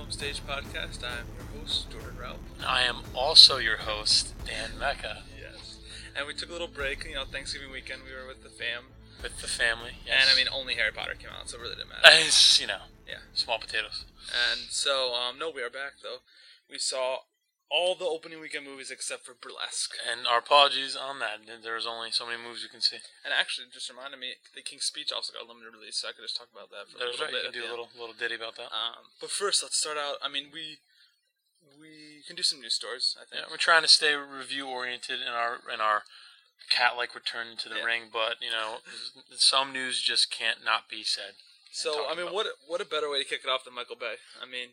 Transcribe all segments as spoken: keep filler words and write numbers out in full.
Film Stage Podcast. I'm your host, Jordan Rao. I am also your host, Dan Mecca. Yes. And we took a little break, you know, Thanksgiving weekend, we were with the fam. With the family, yes. And, I mean, only Harry Potter came out, so it really didn't matter. It's, you know, yeah. small potatoes. And so, um, no, we are back, though. We saw all the opening weekend movies except for Burlesque. And our apologies on that. There's only so many movies you can see. And actually, just reminded me, The King's Speech also got a limited release, so I could just talk about that for That's a little right. bit. You can do a little, little ditty about that. Um, but first, let's start out, I mean, we we can do some news stories, I think. Yeah, we're trying to stay review-oriented in our in our cat-like return to the yeah. ring, but, you know, some news just can't not be said. So, I mean, about. what what a better way to kick it off than Michael Bay? I mean...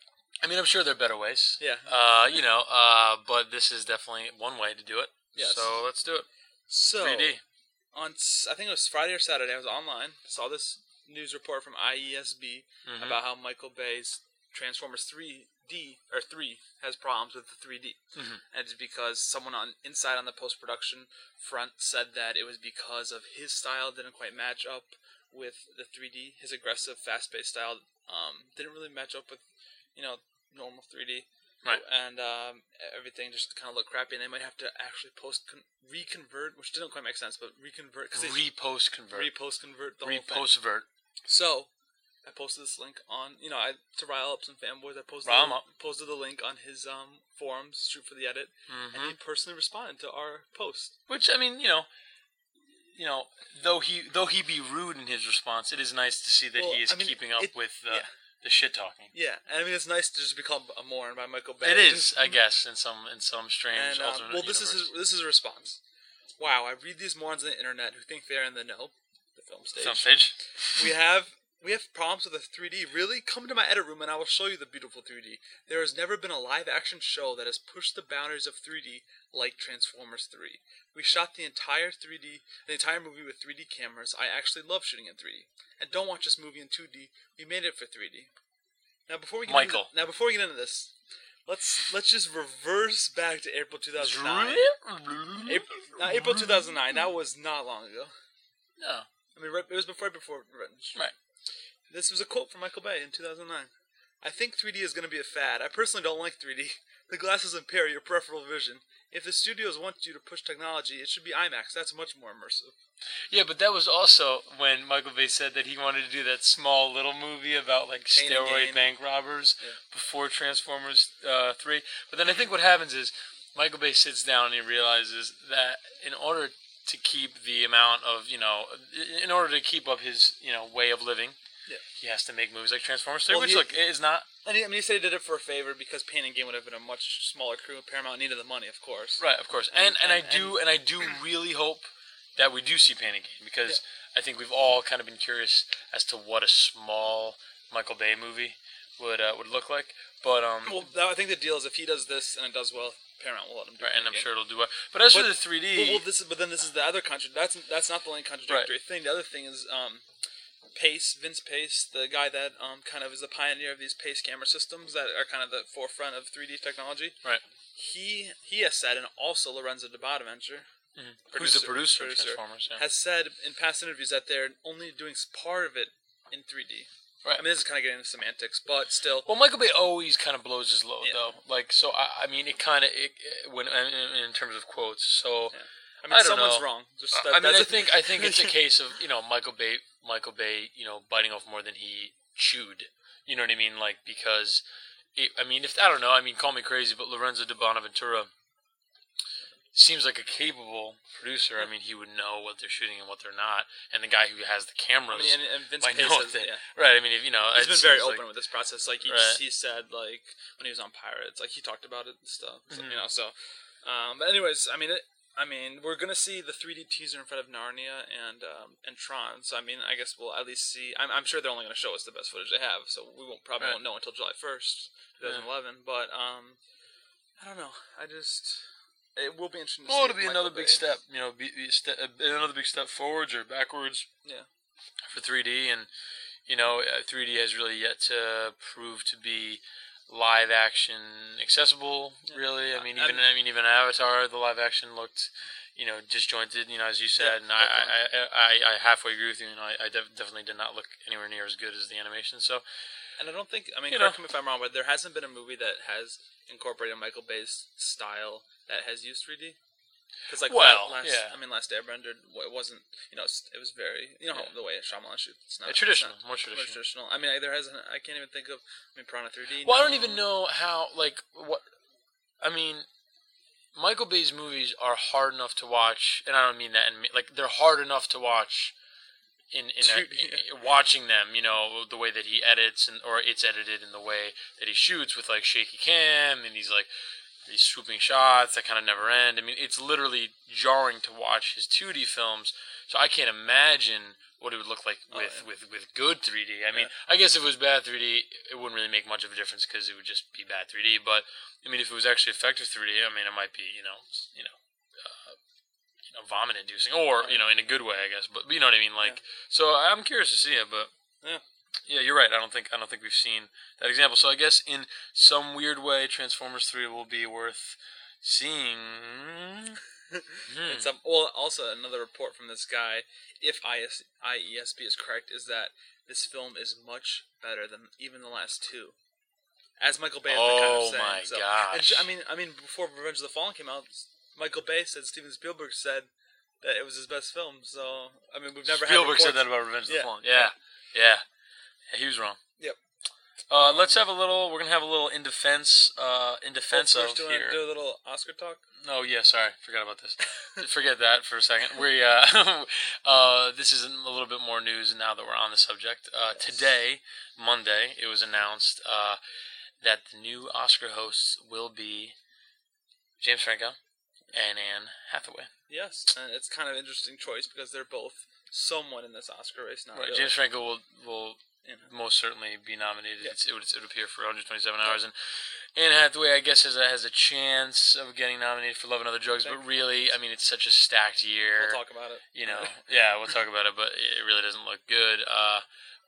I mean, I'm sure there are better ways. Yeah. Uh, you know, uh, but this is definitely one way to do it. Yes. So, let's do it. So, three D. On, I think it was Friday or Saturday, I was online, saw this news report from I E S B mm-hmm. about how Michael Bay's Transformers three D, or three, has problems with the three D. Mm-hmm. And it's because someone on inside on the post-production front said that it was because of his style didn't quite match up with the three D. His aggressive, fast-paced style um, didn't really match up with, you know, normal three D. Right. And um, everything just kind of looked crappy, and they might have to actually post con- reconvert, which didn't quite make sense, but reconvert. Repost convert. Repost convert the Repost whole thing. Vert. So, I posted this link on, you know, I, to rile up some fanboys, I posted, Rile 'em the, up. posted the link on his um, forums, Shoot for the Edit, Mm-hmm. and he personally responded to our post. Which, I mean, you know, you know, though he though he be rude in his response, it is nice to see that Well, he is I mean, keeping up it, with the, yeah. the shit talking. Yeah, and I mean, it's nice to just be called a moron by Michael Bay. It is, I guess, in some in some strange and, um, alternate well, this universe. is his, this is a response. Wow, I read these morons on the internet who think they're in the know. The film stage. Film stage. We have we have problems with the three D. Really, come to my edit room and I will show you the beautiful three D. There has never been a live action show that has pushed the boundaries of three D like Transformers three. We shot the entire three D, the entire movie with three D cameras. I actually love shooting in three D. And don't watch this movie in two D. We made it for three D. Now before we get Michael. into, now before we get into this, let's let's just reverse back to April two thousand nine. April, now, April two thousand nine. That was not long ago. No. I mean, right, it was before before Revenge. Right. This was a quote from Michael Bay in two thousand nine. I think three D is going to be a fad. I personally don't like three D. The glasses impair your peripheral vision. If the studios want you to push technology, it should be IMAX. That's much more immersive. Yeah, but that was also when Michael Bay said that he wanted to do that small little movie about like Pain and steroid Gain. bank robbers Yeah. before Transformers uh, three. But then I think what happens is Michael Bay sits down and he realizes that in order to keep the amount of, you know, in order to keep up his, you know, way of living, Yeah. he has to make movies like Transformers three, Well, which, he- look, is not... And he, I mean, he said he did it for a favor because Pain and Gain would have been a much smaller crew. Paramount needed the money, of course. Right, of course. And and, And- I and- do and I do really hope that we do see Pain and Gain, because I think we've all kind of been curious as to what a small Michael Bay movie would uh, would look like. But um, Well, that, I think the deal is if he does this and it does well, Paramount will let him do right, it. and I'm sure it'll do well. But as But- for the three D, Well, well, this is, but then this is the other contra- That's that's not the only contradictory thing. The other thing is um, Pace, Vince Pace, the guy that um, kind of is the pioneer of these Pace camera systems that are kind of the forefront of three D technology. right? He he has said, and also Lorenzo Di Bonaventure, Mm-hmm. Who's the producer, of Transformers? Yeah. has said in past interviews that they're only doing part of it in three D. Right. I mean, this is kind of getting into semantics, but still. Well, Michael Bay always kind of blows his load, Yeah. though. Like, so I, I mean, it kind of it, it- when in, in terms of quotes. So Yeah. I mean, I don't someone's know. wrong. Just, I that, mean, that's I a- think I think it's a case of, you know, Michael Bay, Michael Bay, you know, biting off more than he chewed. You know what I mean? Like, because, it, I mean, if I don't know, I mean, call me crazy, but Lorenzo Di Bonaventura seems like a capable producer. I mean, he would know what they're shooting and what they're not, and the guy who has the I cameras mean, and, and Vince might Pace know has, it. yeah. Right? I mean, if you know, He's it been very seems open like- with this process. Like he Right. he said, like when he was on Pirates, like he talked about it and stuff. So, Mhm. You know, so. Um, but anyways, I mean, it, I mean, we're gonna see the three D teaser in front of Narnia and um, and Tron. So I mean, I guess we'll at least see. I'm, I'm sure they're only gonna show us the best footage they have. So we won't probably Right. won't know until July first, twenty eleven. But um, I don't know. I just it will be interesting. To Well, see it'll be Michael another big Bay. step, you know, be, be ste- uh, another big step forwards or backwards. Yeah. For three D, and you know, uh, three D has really yet to prove to be live action accessible. Yeah. Really, I mean, I- even I mean, even Avatar, the live action looked, you know, disjointed. You know, as you said, Yeah, and I, I, I, I, I halfway agree with you. You know, I, I def- definitely did not look anywhere near as good as the animation. So, and I don't think, I mean, You correct know. me if I'm wrong, but there hasn't been a movie that has incorporated Michael Bay's style that has used three D. Because like Well, last, yeah. I mean, Last Airbender, it wasn't, you know, it was very, you know, Yeah. the way Shyamalan shoots. It's not Yeah, traditional, it's not more traditional. traditional. I mean, I, there hasn't. I can't even think of. I mean, Piranha three D. Well, no. I don't even know how. Like what? I mean, Michael Bay's movies are hard enough to watch, and I don't mean that. In, like they're hard enough to watch. In in, a, in watching them, you know, the way that he edits and or it's edited, and the way that he shoots with like shaky cam and these like these swooping shots that kind of never end. I mean, it's literally jarring to watch his two D films. So I can't imagine what it would look like with, Oh, yeah. with, with good three D. I mean, Yeah. I guess if it was bad three D, it wouldn't really make much of a difference because it would just be bad three D. But I mean, if it was actually effective three D, I mean, it might be, you know, you know, uh, you know, vomit inducing, or you know, in a good way, I guess. But you know what I mean, like. Yeah. So I'm curious to see it, but Yeah. yeah, you're right. I don't think I don't think we've seen that example. So I guess in some weird way, Transformers three will be worth seeing. Hmm. It's um, well, also another report from this guy, if I S, I E S B is correct, is that this film is much better than even the last two. As Michael Bay has been kind of Oh saying. my so. gosh. And, j- I mean, I mean, before Revenge of the Fallen came out, Michael Bay said Steven Spielberg said that it was his best film. So I mean, we've never Spielberg had said that reports- about Revenge of the Yeah. Fallen. Yeah. yeah, yeah, he was wrong. Yep. Uh, let's have a little. We're gonna have a little in defense. Uh, in defense Well, of first, do you here. want to do a little Oscar talk? Oh yeah, sorry, forgot about this. Forget that for a second. We uh, uh, this is a little bit more news now that we're on the subject. Uh, Yes. Today, Monday, it was announced uh, that the new Oscar hosts will be James Franco and Anne Hathaway. Yes, and it's kind of an interesting choice because they're both somewhat in this Oscar race now. Right, really. James Franco will will You know. most certainly be nominated. Yeah. It's, it would it would appear for one hundred twenty-seven hours, and Anne Hathaway, I guess, has a, has a chance of getting nominated for Love and Other Drugs. But Thank really, I mean, it's such a stacked year. We'll talk about it. You know, yeah, we'll talk about it, but it really doesn't look good. Uh,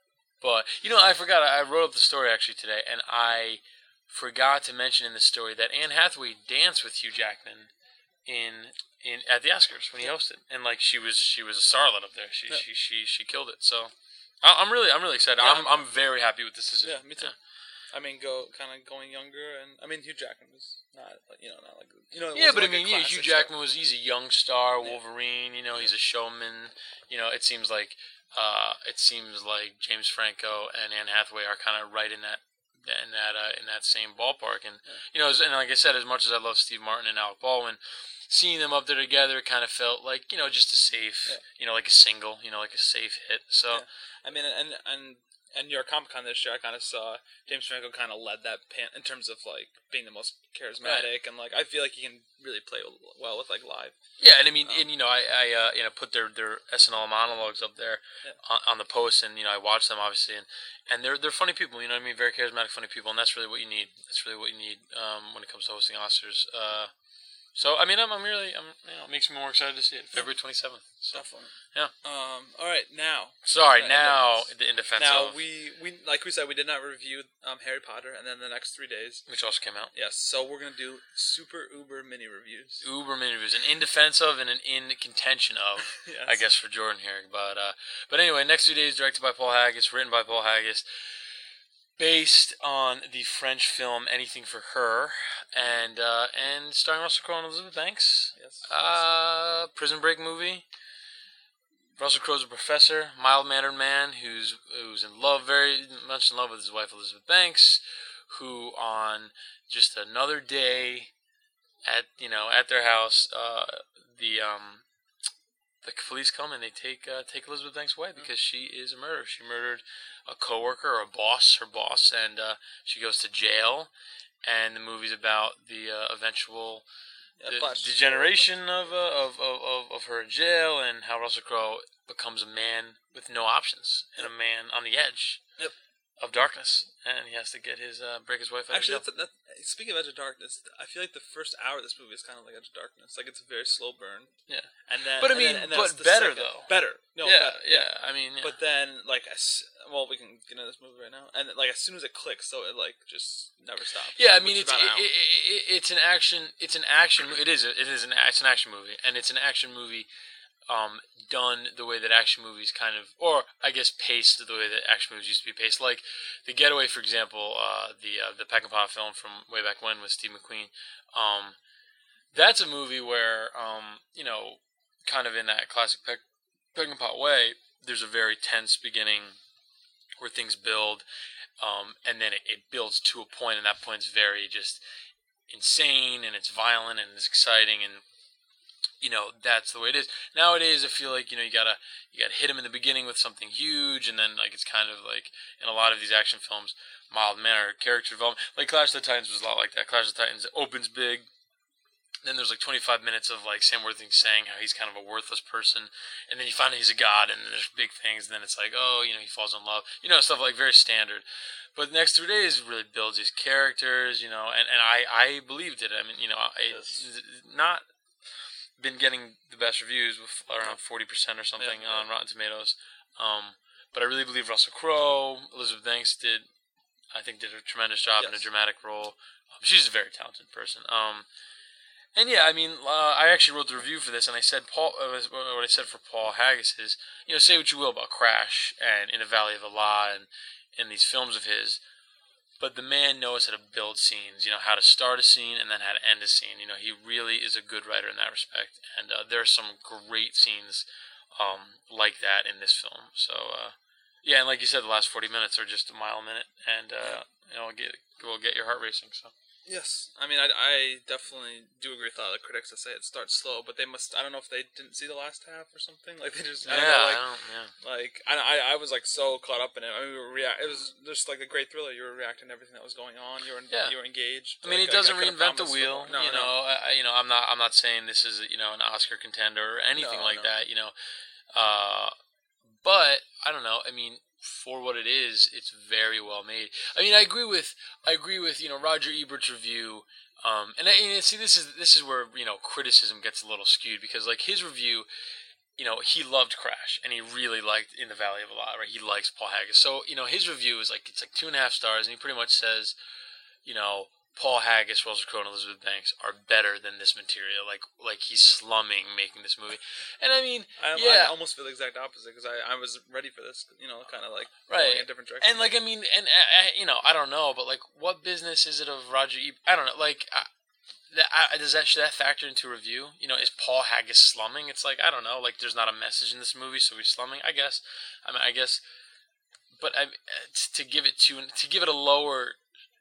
but you know, I forgot. I wrote up the story actually today, and I forgot to mention in the story that Anne Hathaway danced with Hugh Jackman in in at the Oscars when he hosted, and like she was she was a starlet up there. She Yeah. she she she killed it. So I- I'm really I'm really excited. Yeah, I'm I'm very happy with this decision. Yeah, me too. I mean, go kind of going younger, and I mean, Hugh Jackman was not, like, you know, not like you know. it Yeah, wasn't but I like a mean, yeah, classic Hugh star. Jackman was he's a young star, Yeah. Wolverine. You know, he's a showman. You know, it seems like uh, it seems like James Franco and Anne Hathaway are kind of right in that in that uh, in that same ballpark. And Yeah. you know, as, and like I said, as much as I love Steve Martin and Alec Baldwin, seeing them up there together kind of felt like you know just a safe, Yeah. you know, like a single, you know, like a safe hit. So. Yeah. I mean, and and and New York Comic Con this year, I kind of saw James Franco kind of led that pan in terms of like being the most charismatic, and like I feel like he can really play well with like live. Yeah, and I mean, Um, and you know, I, I uh, you know, put their, their S N L monologues up there Yeah. on, on the post, and you know, I watched them obviously, and, and they're they're funny people, you know what I mean, very charismatic, funny people, and that's really what you need. That's really what you need um, when it comes to hosting Oscars. Uh, so I mean, I'm I'm really, I'm you know, it makes me more excited to see it. February twenty-seventh. So Definitely. yeah. Um. All right. Now. sorry, Uh, now in the in defense Now of we we like we said we did not review um Harry Potter, and then the next three days. which also came out. Yes. So we're gonna do super uber mini reviews. Uber mini reviews, an in defense of and an in contention of. Yes. I guess for Jordan here, but uh, but anyway, next two days directed by Paul Haggis, written by Paul Haggis, based on the French film Anything for Her, and uh, and starring Russell Crowe and Elizabeth Banks. Yes. Uh, Prison Break movie. Russell Crowe's a professor, mild-mannered man who's who's in love, very much in love with his wife Elizabeth Banks, who on just another day at you know at their house, uh, the um. The police come and they take uh, take Elizabeth Banks away because she is a murderer. She murdered a coworker or a boss, her boss, and uh, she goes to jail. And the movie's about the uh, eventual Yeah, the Flash. degeneration of, uh, of, of of of her in jail, and how Russell Crowe becomes a man with no options and a man on the edge Yep. of darkness, and he has to get his uh, break his wife out Actually, of jail. that's, that, speaking of Edge of Darkness, I feel like the first hour of this movie is kind of like Edge of Darkness. Like it's a very slow burn. Yeah. And then, But I and mean, then, and then but it's the better, second- though. Better. No. yeah, better, yeah, I mean, yeah. But then, like, as, well, we can get into this movie right now, and like as soon as it clicks, so it like just never stops. Yeah, I mean which it's is it, about an hour. it, it, it's an action it's an action it is a, it is an it's an action movie, and it's an action movie um, done the way that action movies kind of, or I guess paced the way that action movies used to be paced. Like The Getaway, for example, uh, the uh, the Peckinpah film from way back when with Steve McQueen. Um, that's a movie where, um, you know, kind of in that classic Peck- Peckinpah way, there's a very tense beginning where things build, um, and then it, it builds to a point, and that point's very just insane, and it's violent, and it's exciting, and you know that's the way it is. Nowadays, I feel like you know you gotta you gotta hit him in the beginning with something huge, and then like it's kind of like in a lot of these action films, mild manner character development. Like Clash of the Titans was a lot like that. Clash of the Titans opens big. Then there's like twenty-five minutes of like Sam Worthington saying how he's kind of a worthless person, and then you find out he's a god, and then there's big things, and then it's like, oh, you know, he falls in love, you know, stuff like very standard. But the next three days really builds these characters, you know, and, and I, I believed it. I mean, you know, it's not been getting the best reviews with around forty percent or something yeah, on yeah. Rotten Tomatoes. Um, but I really believe Russell Crowe, Elizabeth Banks did, I think, did a tremendous job yes. in a dramatic role. Um, she's a very talented person. Um, And yeah, I mean, uh, I actually wrote the review for this, and I said Paul. Uh, what I said for Paul Haggis is, you know, say what you will about Crash and In the Valley of Allah and in these films of his, but the man knows how to build scenes. You know, how to start a scene and then how to end a scene. You know, he really is a good writer in that respect, and uh, there are some great scenes um, like that in this film. So uh, yeah, and like you said, the last forty minutes are just a mile a minute, and uh, you know, get will get your heart racing. So. Yes, I mean, I, I definitely do agree with a lot of the critics that say it starts slow, but they must, I don't know if they didn't see the last half or something, like they just, I don't yeah, know, like, I don't, yeah. like, I, I, I was like so caught up in it, I mean, we were rea- it was just like a great thriller, you were reacting to everything that was going on, you were, yeah. you were engaged. I mean, like, it doesn't I, I reinvent the wheel, no, you no. know, I, you know, I'm not, I'm not saying this is, you know, an Oscar contender or anything no, like no. that, you know, uh, but, I don't know, I mean, for what it is, it's very well made. I mean, I agree with, I agree with, you know, Roger Ebert's review. Um, and, and see, this is this is where you know criticism gets a little skewed because like his review, you know, he loved Crash and he really liked In the Valley of Allah, right? He likes Paul Haggis, so you know his review is like it's like two and a half stars, and he pretty much says, you know, Paul Haggis, Russell Crowe, and Elizabeth Banks are better than this material. Like like he's slumming making this movie, and I mean, I, yeah, I almost feel the exact opposite because I, I was ready for this, you know, kind of like right going in a different direction. And like I mean, and uh, you know, I don't know, but like, what business is it of Roger Ebert? I don't know, like. I, That, uh, does that should that factor into a review? You know, is Paul Haggis slumming? It's like I don't know. Like, there's not a message in this movie, so he's slumming. I guess. I mean, I guess. But I, to give it to to give it a lower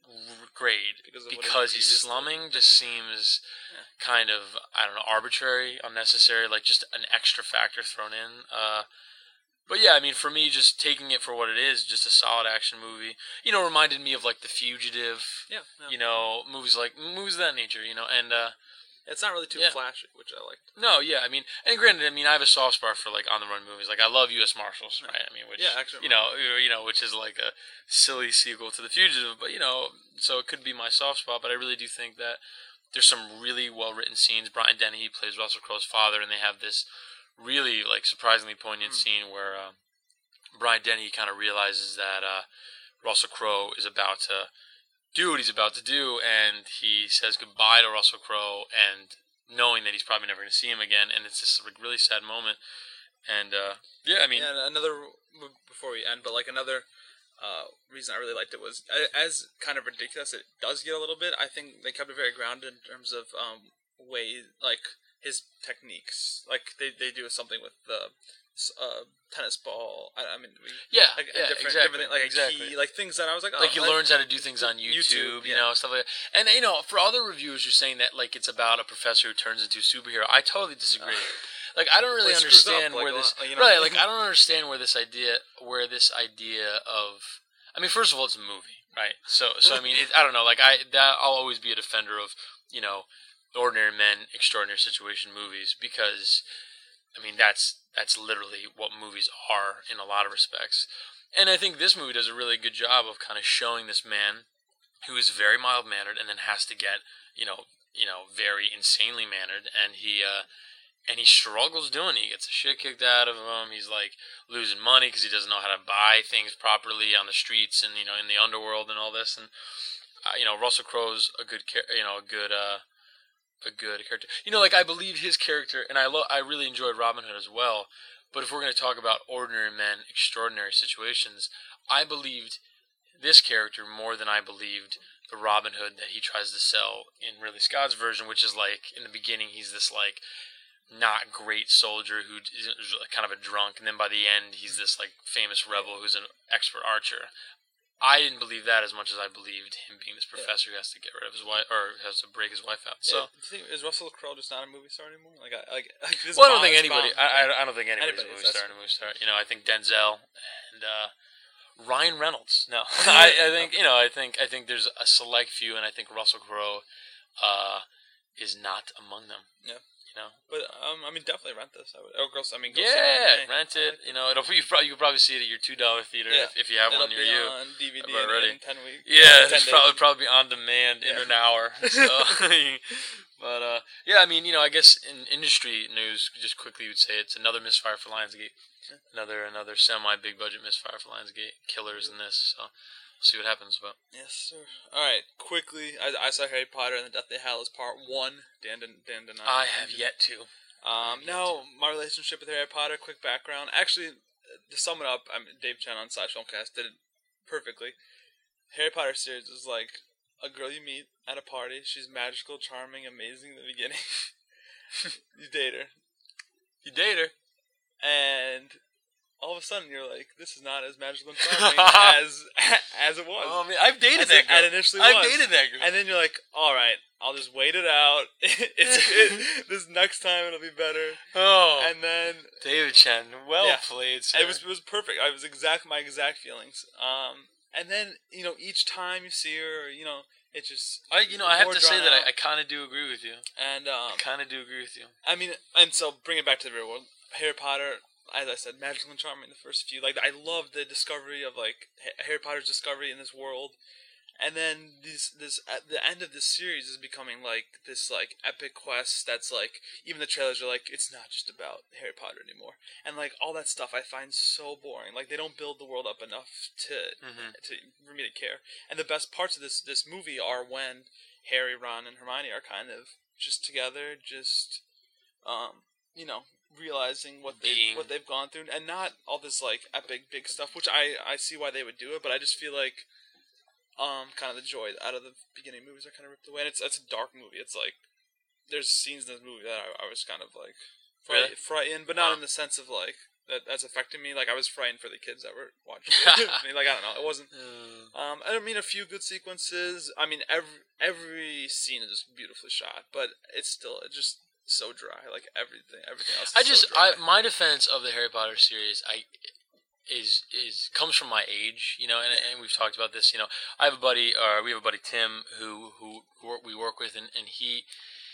grade because, because he's slumming just seems yeah. kind of I don't know arbitrary, unnecessary, like just an extra factor thrown in. Uh, But yeah, I mean, for me, just taking it for what it is, just a solid action movie, you know, reminded me of like The Fugitive. Yeah. yeah. You know, movies like movies of that nature. You know, and uh, it's not really too yeah. flashy, which I liked. No, yeah, I mean, and granted, I mean, I have a soft spot for like on the run movies. Like, I love U S Marshals, right? I mean, which yeah, actually, you know, you know, which is like a silly sequel to The Fugitive, but you know, so it could be my soft spot. But I really do think that there's some really well written scenes. Brian Dennehy plays Russell Crowe's father, and they have this really like surprisingly poignant mm. scene where uh, Brian Dennehy kind of realizes that uh, Russell Crowe is about to do what he's about to do, and he says goodbye to Russell Crowe, and knowing that he's probably never going to see him again, and it's this like really sad moment. And uh, yeah, I mean, yeah, another before we end, but like another uh, reason I really liked it was as kind of ridiculous it does get a little bit. I think they kept it very grounded in terms of um, way like his techniques. Like they they do something with the. Uh, tennis ball. I, I mean, we, yeah, like, yeah, different, exactly, different, like exactly. a key, like things that I was like, oh, like he like, learns how to do things on YouTube, YouTube you yeah. know, stuff like that. And you know, for other reviewers, you're saying that like it's about a professor who turns into a superhero. I totally disagree. Uh, like I don't really well, understand up, where like, this like, you know, right. Like I don't understand where this idea, where this idea of. I mean, first of all, it's a movie, right? So, so I mean, it, I don't know. Like I, that I'll always be a defender of, you know, ordinary men, extraordinary situation movies because, I mean, that's. That's literally what movies are in a lot of respects. And I think this movie does a really good job of kind of showing this man who is very mild-mannered and then has to get, you know, you know, very insanely mannered. And he, uh, and he struggles doing it. He gets the shit kicked out of him. He's like losing money because he doesn't know how to buy things properly on the streets and, you know, in the underworld and all this. And, uh, you know, Russell Crowe's a good, you know, a good, uh, a good character. You know, like I believe his character, and I lo- I really enjoyed Robin Hood as well. But if we're going to talk about ordinary men, extraordinary situations, I believed this character more than I believed the Robin Hood that he tries to sell in Ridley Scott's version, which is like in the beginning he's this like not great soldier who is kind of a drunk, and then by the end he's this like famous rebel who's an expert archer. I didn't believe that as much as I believed him being this professor who has to get rid of his wife or has to break his wife out. So, yeah. Do you think, is Russell Crowe just not a movie star anymore? Like, I, like, like this well, I don't bomb, think this anybody. bomb. I, I don't think anybody's Anybody a movie is, star. A movie star. You know, I think Denzel and uh, Ryan Reynolds. No, I, I think you know. I think I think there's a select few, and I think Russell Crowe uh, is not among them. Yeah. You know, but um, I mean, definitely rent this. I would. Oh, girls, I mean, go yeah, see it. rent it. You know, it'll you probably you could probably see it at your two dollar theater Yeah. if, if you have It'll one near be you. on D V D in, already. in ten weeks. Yeah, ten it's days. probably probably on demand in Yeah. an hour. So, but uh, yeah, I mean, you know, I guess in industry news, just quickly would say it's another misfire for Lionsgate, Yeah. another another semi big budget misfire for Lionsgate. Killers in this, so we'll see what happens. But Yes, sir. All right, quickly. I, I saw Harry Potter and the Deathly Hallows Part One. Dan, Dan, Dan denied. I have yet to. Um, now, my relationship with Harry Potter, quick background. Actually, to sum it up, I mean, Dave Chen on Slash Filmcast did it perfectly. Harry Potter series is like a girl you meet at a party. She's magical, charming, amazing in the beginning. You date her. You date her. And all of a sudden, you're like, this is not as magical and charming as as it was. Oh, man, I've dated as that it, girl. As initially I've was. dated that girl. And then you're like, all right, I'll just wait it out. it's it, this next time it'll be better. Oh, And then David Chen, well Yeah. played, sir. it was it was perfect. I was exact my exact feelings. Um, and then you know each time you see her, you know, it just I, you know, I have more to say drawn that out. I, I kind of do agree with you. and um, I kind of do agree with you. I mean, and so bring it back to the real world. Harry Potter, as I said, magical and charming. The first few, like I love the discovery of like Ha- Harry Potter's discovery in this world, and then this this at the end of this series is becoming like this like epic quest that's like even the trailers are like it's not just about Harry Potter anymore, and like all that stuff I find so boring. Like they don't build the world up enough to Mhm. to for me to care. And the best parts of this this movie are when Harry, Ron, and Hermione are kind of just together, just um you know realizing what they Being. what they've gone through, and not all this like epic big stuff, which I I see why they would do it, but I just feel like um kind of the joy out of the beginning movies are kind of ripped away. And it's it's a dark movie. It's like there's scenes in this movie that I, I was kind of like fright, Really? frightened, but not Wow. in the sense of like that that's affecting me. Like I was frightened for the kids that were watching it. I mean, like I don't know, it wasn't. Uh, Um, I mean, a few good sequences. I mean, every every scene is just beautifully shot, but it's still it's just so dry. Like everything, everything else. Is I just, so dry. I my defense of the Harry Potter series, I is is comes from my age, you know, and, and we've talked about this. You know, I have a buddy, or we have a buddy Tim, who who, who we work with, and, and he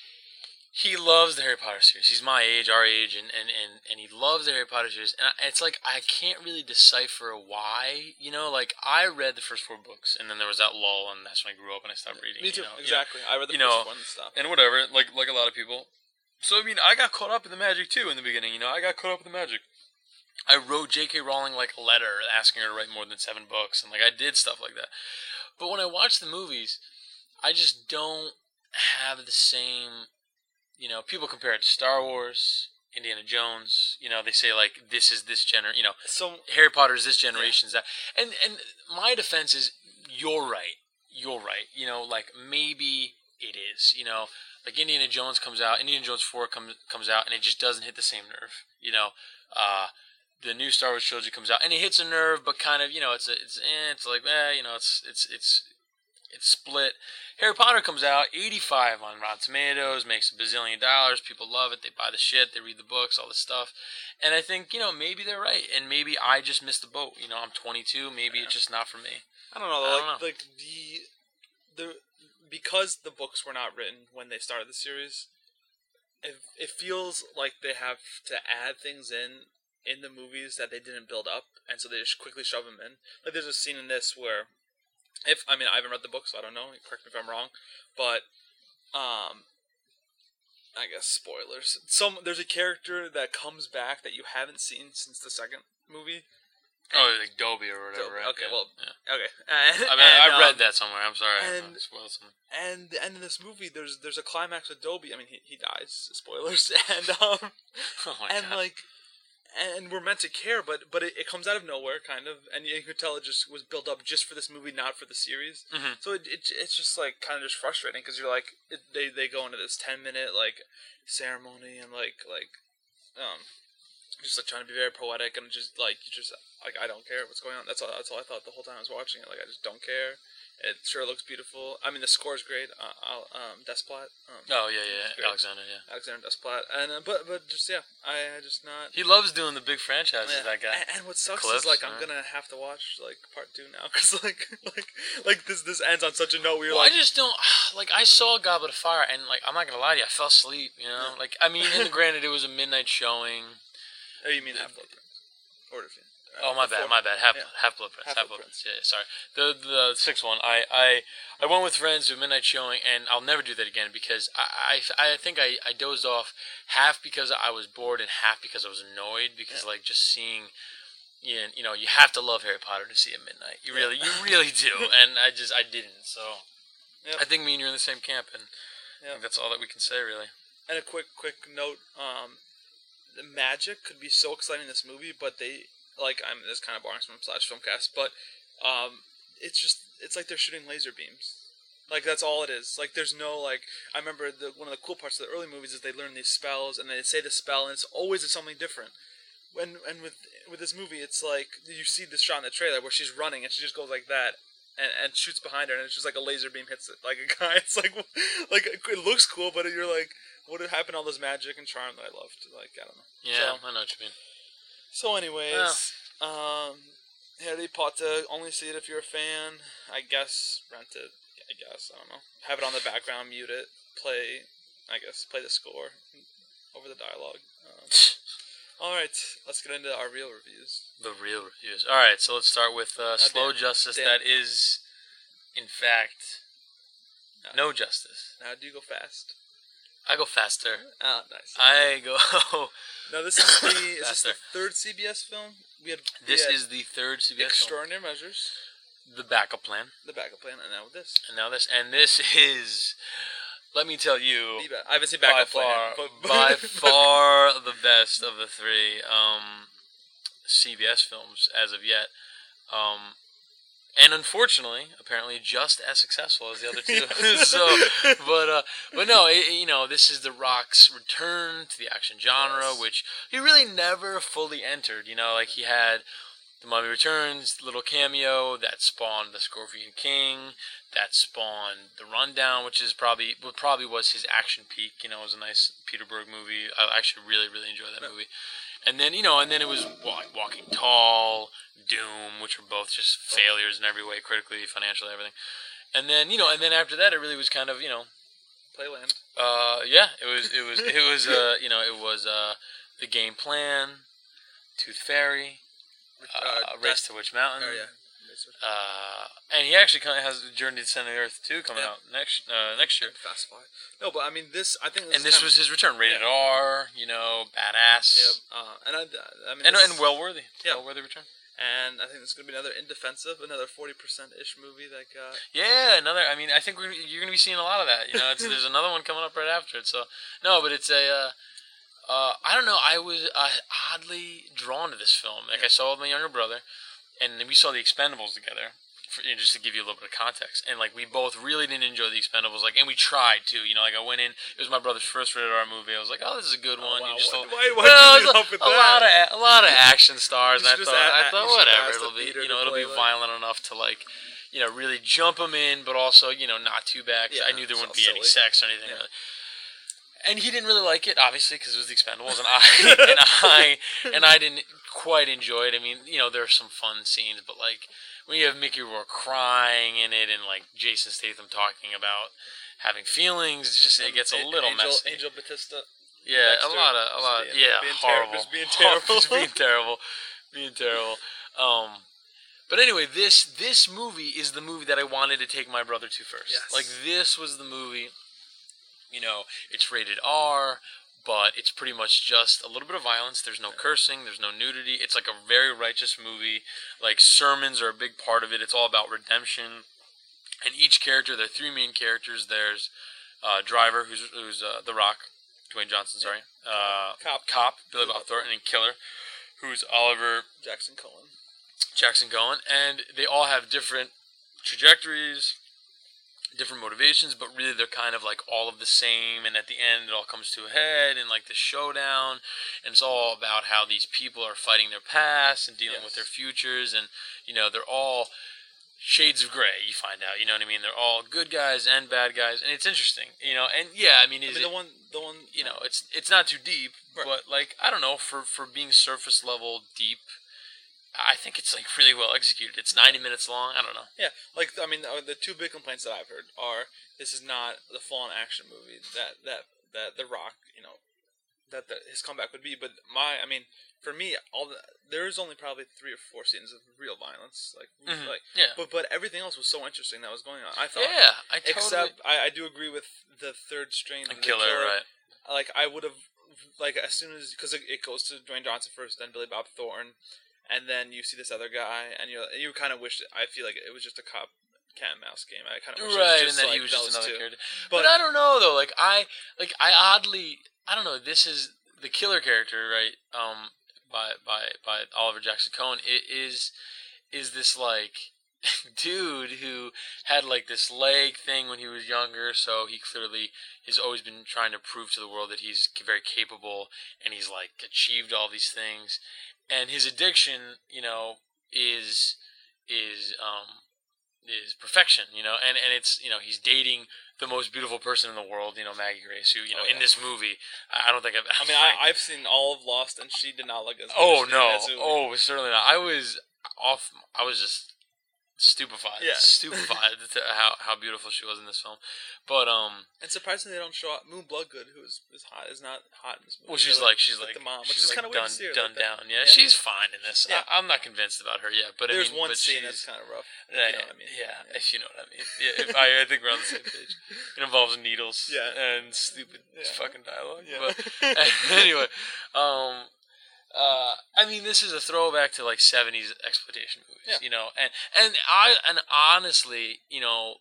he loves the Harry Potter series. He's my age, our age, and, and, and, and he loves the Harry Potter series. And I, it's like I can't really decipher why. You know, like I read the first four books, and then there was that lull, and that's when I grew up and I stopped reading. Me too. You know, you know. exactly. I read the you first know, one and stuff. and whatever, like like a lot of people. So I mean, I got caught up in the magic too in the beginning. You know, I got caught up in the magic. I wrote J K Rowling like a letter asking her to write more than seven books, and like I did stuff like that. But when I watch the movies, I just don't have the same. You know, people compare it to Star Wars, Indiana Jones. You know, they say like this is this gener. You know, So Harry Potter is this generation's that. And and my defense is you're right. You're right. You know, like maybe it is. You know, like Indiana Jones comes out, Indiana Jones four comes comes out, and it just doesn't hit the same nerve. You know, uh, the new Star Wars trilogy comes out, and it hits a nerve, but kind of you know, it's a, it's eh, it's like eh, you know, it's it's it's it's split. Harry Potter comes out, eighty-five on Rotten Tomatoes, makes a bazillion dollars. People love it. They buy the shit. They read the books, all this stuff. And I think, you know, maybe they're right. And maybe I just missed the boat. You know, I'm twenty-two. Maybe Yeah. it's just not for me. I don't know. I Like don't know. like the the because the books were not written when they started the series, it it feels like they have to add things in in the movies that they didn't build up, and so they just quickly shove them in. Like there's a scene in this where, if I mean I haven't read the book, so I don't know. Correct me if I'm wrong, but um, I guess spoilers. Some there's a character that comes back that you haven't seen since the second movie, Oh, like Dobie or whatever, Dobie, right? okay, yeah. well, yeah. okay. And, I mean, I and, read um, that somewhere. I'm sorry. and- I spoiled something. And the end of this movie, there's there's a climax with Dobie. I mean, he he dies. Spoilers. And um, Oh my and god. like, and we're meant to care, but but it, it comes out of nowhere, kind of, and you could tell it just was built up just for this movie, not for the series. Mhm. So it, it it's just like kind of just frustrating because you're like it, they they go into this ten minute like ceremony and like like um just like trying to be very poetic and just like you just like I don't care what's going on. That's all that's all I thought the whole time I was watching it. Like I just don't care. It sure looks beautiful. I mean, the score is great. Uh, I'll- um, Desplat. Um, Oh yeah, yeah, great. Alexander. Yeah. Alexander Desplat. And uh, but but just yeah, I, I just not. He loves doing the big franchises. Yeah. That guy. And, and what sucks Clips, is like I'm right? gonna have to watch like part two now because like like like this this ends on such a note where you're Well, like I just don't like. I saw Goblet of Fire, and like, I'm not gonna lie to you, I fell asleep. You know, Yeah. like, I mean, and granted, it was a midnight showing. oh you mean Half Blood Prince or if you, Oh my bad, my bad. Half Yeah. Half Blood Prince, Half Half-Blood Blood Prince. Yeah, yeah, sorry. The the sixth one. I, I I went with friends to a midnight showing, and I'll never do that again because I I, I think I, I dozed off half because I was bored and half because I was annoyed because Yeah. like just seeing. You, you know, you have to love Harry Potter to see at midnight. You really, you really do, and I just, I didn't. So, Yep. I think me and you're in the same camp, and I Yep. think that's all that we can say, really. And a quick quick note, um, the magic could be so exciting in this movie, but they like I'm this kind of boring from slash filmcast, but um, it's just it's like they're shooting laser beams. Like that's all it is. Like there's no like I remember the one of the cool parts of the early movies is they learn these spells and they say the spell and it's always something different. When and with with this movie, it's like you see this shot in the trailer where she's running and she just goes like that. And, and shoots behind her, and it's just like a laser beam hits it like a guy. It's like, like it looks cool, but you're like, what had happened? All this magic and charm that I loved. Like I don't know. Yeah, So, I know what you mean. so anyways, um, Harry Potter. Only see it if you're a fan. I guess rent it. I guess I don't know. Have it on the background. Mute it. Play. I guess play the score over the dialogue. Um, all right, let's get into our real reviews. The real reviews. All right, so let's start with uh, Slow Dan. Justice. Dan. That is, in fact, No. no justice. Now, do you go fast? I go faster. Ah, nice. I go. No, this is the is this the Faster. third C B S film? We had we This had is the third C B S film. Extraordinary Measures, The backup plan, the backup plan, and now with this. and now this, and this is. Let me tell you, The ba- I haven't seen by backup far, plan, but by far the best of the three um, C B S films as of yet. Um, and unfortunately, apparently, just as successful as the other two. so, but uh, but no, it, you know, this is The Rock's return to the action genre, Yes. which he really never fully entered. You know, like he had The Mummy Returns, little cameo that spawned The Scorpion King, that spawned The Rundown, which is probably what probably was his action peak. You know, it was a nice Peter Berg movie. I actually really really enjoyed that movie. And then you know, and then it was like Walking Tall, Doom, which were both just failures in every way, critically, financially, everything. And then you know, and then after that, it really was kind of you know, Playland. uh, yeah, it was it was it was uh, you know, it was uh, The Game Plan, Tooth Fairy, uh, Race to Witch Mountain. Oh yeah. Uh, and he actually kind of has Journey to the Center of the Earth two coming Yeah. out next uh, next year. Fast Five. No, but I mean this. I think. This And is this kind was his return, rated Yeah. R, you know, badass, Of, yeah. Uh, and I, I mean. and this- and well worthy, Yeah. well worthy return. And I think this is gonna be another Indefensive, another forty percent ish movie that got. Yeah, another. I mean, I think we're, you're going to be seeing a lot of that. You know, it's, there's another one coming up right after it. So no, but it's a. Uh, uh, I don't know. I was uh, oddly drawn to this film. Like I saw it with my younger brother, and we saw The Expendables together. For, you know, just to give you a little bit of context, and like we both really didn't enjoy The Expendables, like, and we tried to, you know, like I went in, it was my brother's first rated R movie. I was like, oh, this is a good one. wow. You just Why- don't- why- why'd well, you it was lead a, off with a that? lot of a lot of action stars, and I You should thought, just add- I add- thought, you should whatever, ask the it'll be, theater you know, to it'll be play, like- violent enough to like, you know, really jump them in, but also, you know, not too bad. 'Cause Yeah, I knew there it's wouldn't all be any silly. sex or anything. Yeah. Really. And he didn't really like it, obviously, because it was The Expendables, and I and I and I didn't quite enjoy it. I mean, you know, there are some fun scenes, but like when you have Mickey Rourke crying in it, and like Jason Statham talking about having feelings, it's just it gets a An- little Angel, messy. Angel Batista. Yeah, Dexter a lot of a lot. just being- yeah, being ter- horrible. just being Horrible, terrible. just being terrible, being terrible. Um, but anyway, this this movie is the movie that I wanted to take my brother to first. Yes. Like this was the movie. You know, it's rated R, but it's pretty much just a little bit of violence. There's no cursing. There's no nudity. It's like a very righteous movie. Like, sermons are a big part of it. It's all about redemption. And each character, there are three main characters. There's uh, Driver, who's who's uh, The Rock, Dwayne Johnson, sorry. Uh, Cop. Cop, Billy Bob Thornton, and Killer, who's Oliver Jackson Cohen. Jackson Cohen. And they all have different trajectories, different motivations, but really they're kind of like all of the same, and at the end it all comes to a head in like the showdown, and it's all about how these people are fighting their past and dealing Yes. with their futures, and you know, they're all shades of gray, you find out, you know what I mean? They're all good guys and bad guys, and it's interesting, you know, and yeah, I mean, is I mean, it, the one, the one, you know, it's it's not too deep, Right. but like, I don't know, for, for being surface level deep, I think it's like really well executed. It's ninety minutes long, I don't know. yeah, like I mean, uh, the two big complaints that I've heard are this is not the full-on action movie that that that The Rock, you know, that the, his comeback would be. But my, I mean, for me, all the, there is only probably three or four scenes of real violence, like Mhm. like, Yeah. but but everything else was so interesting that was going on. I thought, Yeah, I totally... except I, I do agree with the third string, a the killer, right? Like I would have, like as soon as because it, it goes to Dwayne Johnson first, then Billy Bob Thornton, and then you see this other guy, and you you kind of wish. I feel like it was just a cop cat and mouse game. I kind of wish Right, it was and just, then like, he was just those another two. character. But, But, I don't know though. Like I, like I oddly, I don't know. This is the killer character, right? Um, by by by Oliver Jackson Cohen. It is is this like dude who had like this leg thing when he was younger, so he clearly has always been trying to prove to the world that he's very capable, and he's like achieved all these things, and his addiction, you know, is is um is perfection, you know, and and it's, you know, he's dating the most beautiful person in the world, you know, Maggie Grace, who, you know, Oh, yeah. in this movie, I I don't think I've. I mean, I, I've seen all of Lost, and she did not look as. good Oh as she did no! in this movie. Oh, certainly not. I was off. I was just stupefied. Yeah. Stupefied to how how beautiful she was in this film. But um, And surprisingly, they don't show up. Moon Bloodgood, who is, is hot, is not hot in this movie. well, she's They're like she's like the mom, which she's is like kind of weird done to see her done like that. down. Yeah, Yeah. she's fine in this. Yeah. I, I'm not convinced about her yet, but There's I mean, one but scene she's, that's kind of rough. Right, You know what I mean? yeah, Yeah. if you know what I mean. Yeah, if I, I think we're on the same page. It involves needles Yeah. and stupid Yeah. fucking dialogue. Yeah. But anyway, um, uh, I mean, this is a throwback to like seventies exploitation movies, Yeah. you know, and and I and honestly, you know,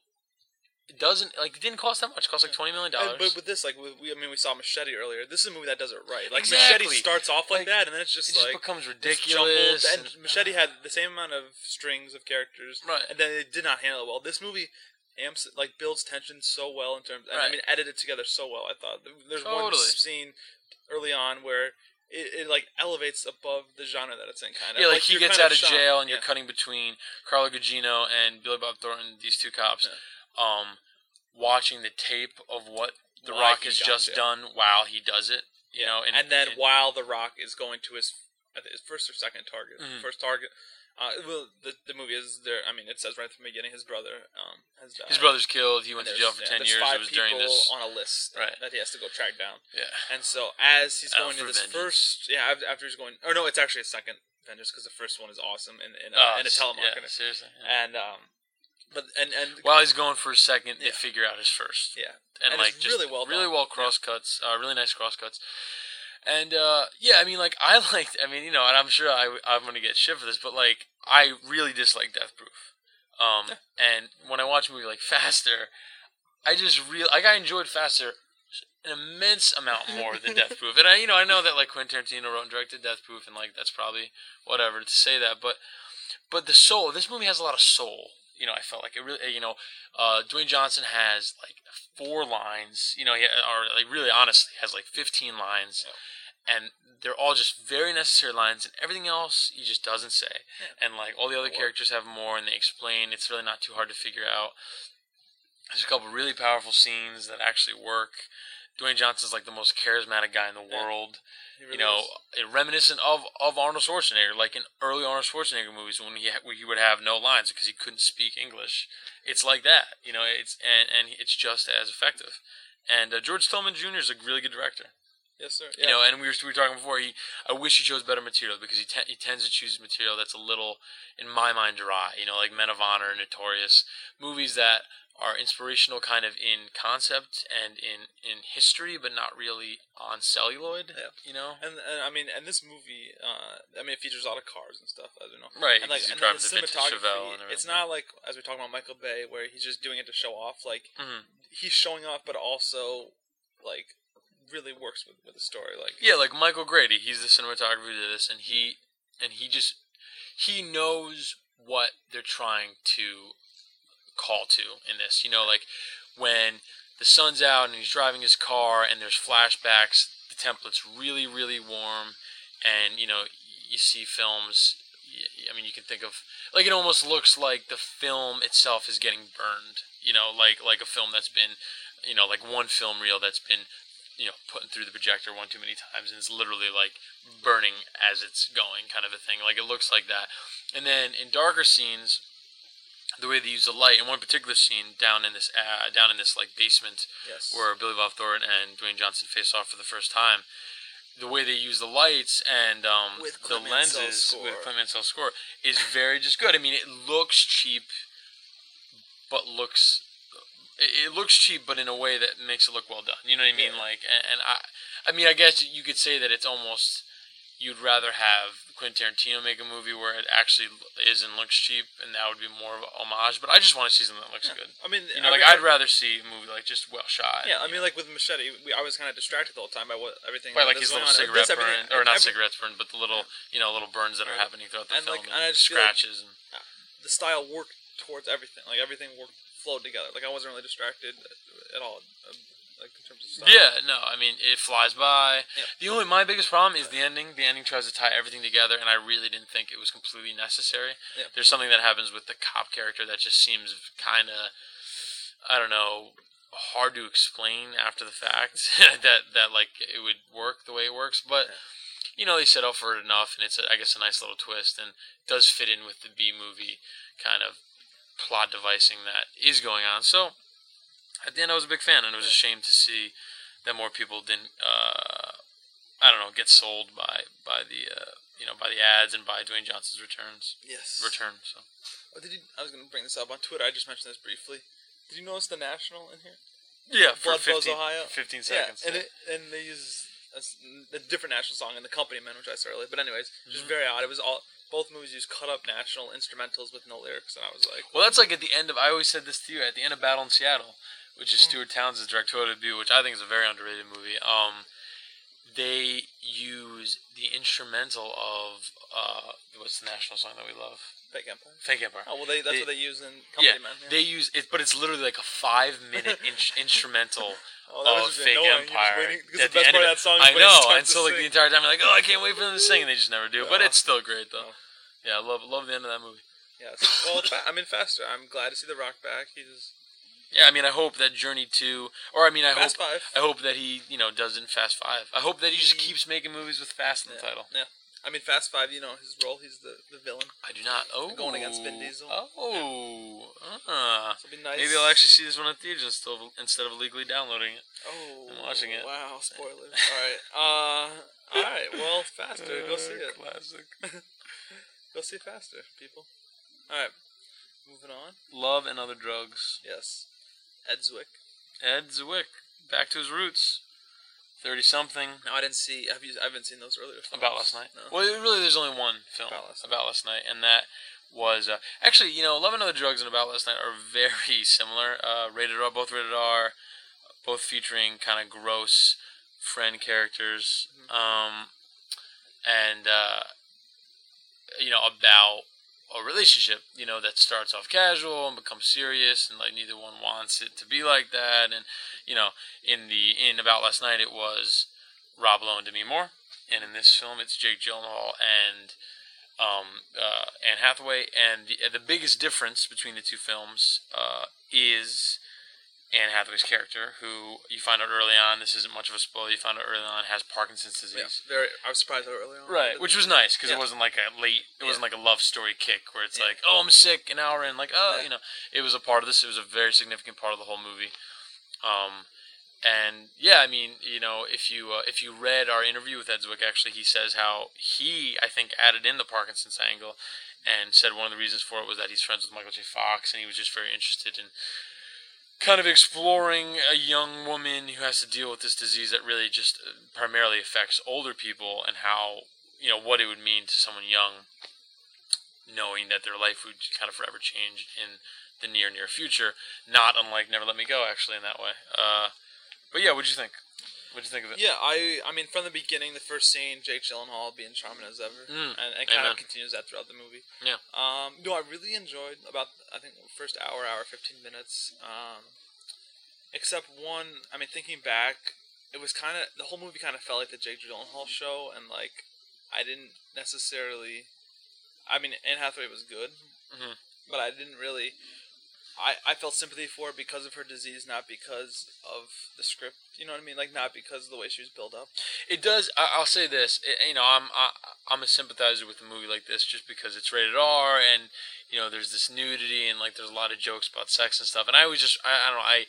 it doesn't like it didn't cost that much. It cost like twenty million And- dollars. but with this, like we, we- I mean, we saw Machete earlier. This is a movie that does it right. Like Exactly. Machete starts off like, Like, that, and then it's just it just like becomes it's ridiculous. jumbled. And, Machete had the same amount of strings of characters, Right. and then it did not handle it well. This movie amps like builds tension so well in terms, and I Right. mean, edited together so well. I thought there's one Totally. scene early on where it, it like elevates above the genre that it's in, kind of. Yeah, like, he you're gets kind out of shocked. jail, and you're Yeah. cutting between Carla Gugino and Billy Bob Thornton, these two cops, um, watching the tape of what The Why Rock he has got just jail. done while he does it. You know, and, and, then and- while The Rock is going to his, I think his first or second target, Mhm. first target. Uh, well, the the movie is there. I mean, it says right from the beginning, his brother um, has died. his brother's killed. He went And to jail there's- for yeah, ten there's years. Five It was during people this. on a list Right. that he has to go track down. Yeah. And so as he's Out going to for this vengeance. first, yeah, af- after he's going, or no, it's actually a second vengeance because the first one is awesome in in, Oh, uh, in a s- telemarketer. Yeah, seriously. Yeah. And um, but and and While he's going for a second, they Yeah. figure out his first. yeah, And, And like it's just really well really done. well cross cuts, uh, really nice cross cuts. And uh, yeah, I mean, like I liked. I mean, you know, and I'm sure I, I'm gonna get shit for this, but like I really dislike Death Proof. Um, Yeah. and when I watch a movie like Faster, I just real like I enjoyed Faster an immense amount more than Death Proof. And I, you know, I know that like Quentin Tarantino wrote and directed Death Proof, and like that's probably whatever to say that, but but the soul. This movie has a lot of soul. You know, I felt like it really. You know, uh, Dwayne Johnson has like four lines. You know, he, or like really honestly has like fifteen lines, and they're all just very necessary lines, and everything else he just doesn't say. Yeah. And like all the other Or- characters have more, and they explain. It's really not too hard to figure out. There's a couple really powerful scenes that actually work. Dwayne Johnson's like the most charismatic guy in the Yeah. world. he You really know, is. it reminiscent of, of Arnold Schwarzenegger, like in early Arnold Schwarzenegger movies when he ha- where he would have no lines because he couldn't speak English. It's like that, you know. It's and, and it's just as effective. And uh, George Stillman Junior is a really good director. Yes, sir. You know, and we were we were talking before. He, I wish he chose better material because he te- he tends to choose material that's a little, in my mind, dry. You know, like Men of Honor, Notorious, movies that are inspirational, kind of in concept and in, in history, but not really on celluloid. Yeah. You know, and, and I mean, and this movie, uh, I mean, it features a lot of cars and stuff, as we know. right? And like, He's and driving the the vintage Chevelle and cinematography, it's everything. not like as we talk about Michael Bay, where he's just doing it to show off. Like Mhm. he's showing off, but also like really works with, with the story. Like Yeah, like Michael Grady, he's the cinematographer to this, and he and he just he knows what they're trying to call to in this. You know, like when the sun's out and he's driving his car, and there's flashbacks. The template's really, really warm, and you know, you see films. I mean, you can think of like it almost looks like the film itself is getting burned. You know, like like a film that's been, you know, like one film reel that's been, you know, put through the projector one too many times, and it's literally like burning as it's going, kind of a thing. Like it looks like that. And then in darker scenes, the way they use the light, in one particular scene down in this uh, down in this like basement, yes, where Billy Bob Thornton and Dwayne Johnson face off for the first time, the way they use the lights and um, With the Clement lenses Sells score. with Clement Sells score is very just good. I mean, it looks cheap, but looks it, it looks cheap, but in a way that makes it look well done. You know what I mean? Yeah. Like, and, and I, I mean, I guess you could say that it's almost you'd rather have Quentin Tarantino make a movie where it actually is and looks cheap, and that would be more of a homage. But I just want to see something that looks yeah. good. I mean, You know, I like mean, I'd rather see a movie like just well shot. Yeah, I you mean, know. like with Machete, we, I was kind of distracted the whole time by what everything. By like that's his going little on. cigarette This, burn, everything- or not every- cigarettes burn, but the little, you know, little burns that are Right. happening throughout the And, film, like, and, and I just feel like- scratches. and The style worked towards everything. Like everything worked flowed together. Like I wasn't really distracted at all. um, Like in terms of style. Yeah, no, I mean it flies by. Yeah. The only my biggest problem is the ending. The ending tries to tie everything together, and I really didn't think it was completely necessary. Yeah. There's something that happens with the cop character that just seems kind of, I don't know, hard to explain after the fact. that that like it would work the way it works, but Yeah. you know they set up for it enough, and it's a, I guess a nice little twist, and does fit in with the B movie kind of plot devising that is going on. So. At the end, I was a big fan, and it was a shame to see that more people didn't, uh, I don't know, get sold by by the uh, you know by the ads and by Dwayne Johnson's returns Yes. return. So Oh, did you? I was going to bring this up on Twitter. I just mentioned this briefly. Did you notice the National in here? yeah, for Blood Flows, fifteen, Ohio. fifteen seconds. Yeah, and it, and they use a, s- a different National song in the Company Man, which I saw earlier. But anyways, just Mhm. very odd. It was all both movies used cut up National instrumentals with no lyrics, and I was like, Well, that's like at the end of. I always said this to you at the end of Battle in Seattle, which is Mm. Stuart Townsend's directorial debut, which I think is a very underrated movie. Um, they use the instrumental of uh, what's the national song that we love? Fake Empire. Fake Empire. Oh well, they that's They- what they use in Company Yeah, Man. Yeah. they use it, but it's literally like a five-minute in- instrumental oh, that of was just Fake annoying. You're just Empire. waiting- because at the best end part of it. that song is I when it know, starts and to so like sing. the entire time, you're like, oh, I can't wait for them to sing, and they just never do. But Oh. it's still great though. Oh. Yeah, I love love the end of that movie. Yes. Well, fa- I mean, faster. I'm glad to see The Rock back. He's Yeah, I mean, I hope that Journey two, or I mean, I Fast hope Five. I hope that he, you know, does it in Fast Five. I hope that he just He- keeps making movies with Fast in the yeah. title. Yeah. I mean, Fast Five. You know his role. He's the, the villain. I do not. Oh, Going against Vin Diesel. Oh, ah. So it'll be nice. Maybe I'll actually see this one at theaters instead of, instead of illegally downloading it. Oh, I'm watching it. Wow, spoilers. all right. Uh, all right. Well, faster. Go see it. Classic. Go see faster, people. All right. Moving on. Love and Other Drugs. Yes. Ed Zwick. Ed Zwick, back to his roots. Thirty something. No, I didn't see. Have you? I haven't seen those earlier. Films. About Last Night. No. Well, really, there's only one film About Last Night. About Last Night, and that was uh, actually, you know, Love and Other Drugs and About Last Night are very similar. Uh, rated R, both rated R, both featuring kind of gross friend characters, Mm-hmm. um, and uh, you know, about a relationship, you know, that starts off casual and becomes serious, and like neither one wants it to be like that. And you know, in the in About Last Night, it was Rob Lowe and Demi Moore, and in this film, it's Jake Gyllenhaal and um, uh, Anne Hathaway. And the the biggest difference between the two films uh, is Anne Hathaway's character, who you find out early on. This isn't much of a spoiler. You find out early on has Parkinson's Yeah. disease. Very. I was surprised how early on. Right, which was nice because Yeah. it wasn't like a late, it wasn't Yeah. like a love story kick where it's Yeah. like, oh, I'm sick, an hour in, like, oh, Yeah. you know, it was a part of this. It was a very significant part of the whole movie. Um, And yeah, I mean, you know, if you uh, if you read our interview with Ed Zwick, actually, he says how he, I think, added in the Parkinson's angle, and said one of the reasons for it was that he's friends with Michael J. Fox, and he was just very interested in kind of exploring a young woman who has to deal with this disease that really just primarily affects older people, and how, you know, what it would mean to someone young, knowing that their life would kind of forever change in the near near future. Not unlike Never Let Me Go, actually, in that way. Uh, But yeah, what'd you think? What'd you think of it? Yeah, I I mean, from the beginning, the first scene, Jake Gyllenhaal being charming as ever, Mm, and, and kind amen. of continues that throughout the movie. Yeah. Um, no, I really enjoyed about I think the first hour, hour fifteen minutes. Um, except one, I mean, thinking back, it was kind of the whole movie kind of felt like the Jake Gyllenhaal show, and like I didn't necessarily. I mean, Anne Hathaway was good, Mm-hmm. but I didn't really. I, I felt sympathy for her because of her disease, not because of the script. You know what I mean? Like, not because of the way she was built up. It does. I, I'll say this. It, you know, I'm I, I'm a sympathizer with a movie like this just because it's rated R, and you know, there's this nudity, and like there's a lot of jokes about sex and stuff. And I always just I, I don't know I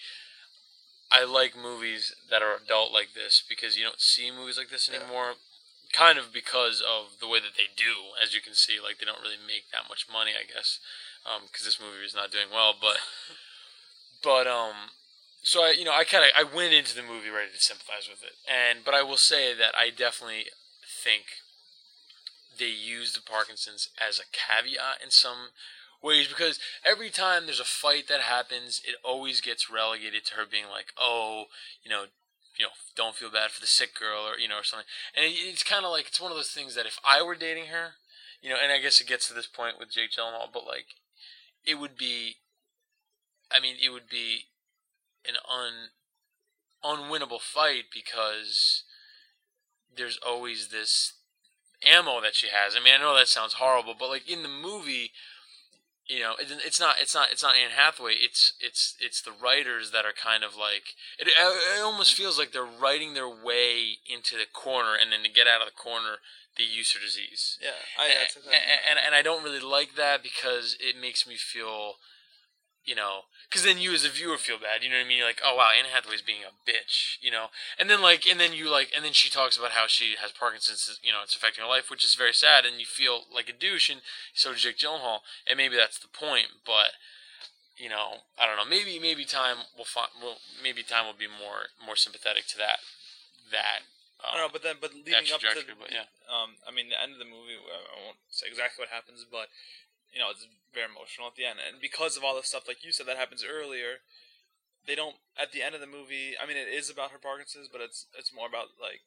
I like movies that are adult like this because you don't see movies like this anymore. Yeah. Kind of because of the way that they do, as you can see, like they don't really make that much money, I guess, because um, this movie is not doing well. But, but um, so I, you know, I kind of I went into the movie ready to sympathize with it, and but I will say that I definitely think they use the Parkinson's as a caveat in some ways, because every time there's a fight that happens, it always gets relegated to her being like, oh, you know. You know, don't feel bad for the sick girl, or you know, or something. And it, it's kind of like it's one of those things that if I were dating her, you know, and I guess it gets to this point with Jake Gyllenhaal, but like, it would be, I mean, it would be an un unwinnable fight because there's always this ammo that she has. I mean, I know that sounds horrible, but like in the movie, you know, it, it's not, it's not, it's not Anne Hathaway. It's, it's, it's the writers that are kind of like it. It almost feels like they're writing their way into the corner, and then to get out of the corner, they use her disease. Yeah, I, that's and, exactly. and and I don't really like that because it makes me feel, you know, because then you as a viewer feel bad. You know what I mean? You're like, oh wow, Anne Hathaway's being a bitch, you know. And then like, and then you like, and then she talks about how she has Parkinson's. You know, it's affecting her life, which is very sad, and you feel like a douche. And so does Jake Gyllenhaal, and maybe that's the point. But you know, I don't know. Maybe maybe time will find. Will maybe time will be more more sympathetic to that that. Um, I don't know, but then but leading up to, but yeah. um, I mean, the end of the movie, I won't say exactly what happens, but. You know, it's very emotional at the end. And because of all the stuff, like you said, that happens earlier, they don't, at the end of the movie, I mean, it is about her Parkinson's, but it's it's more about, like,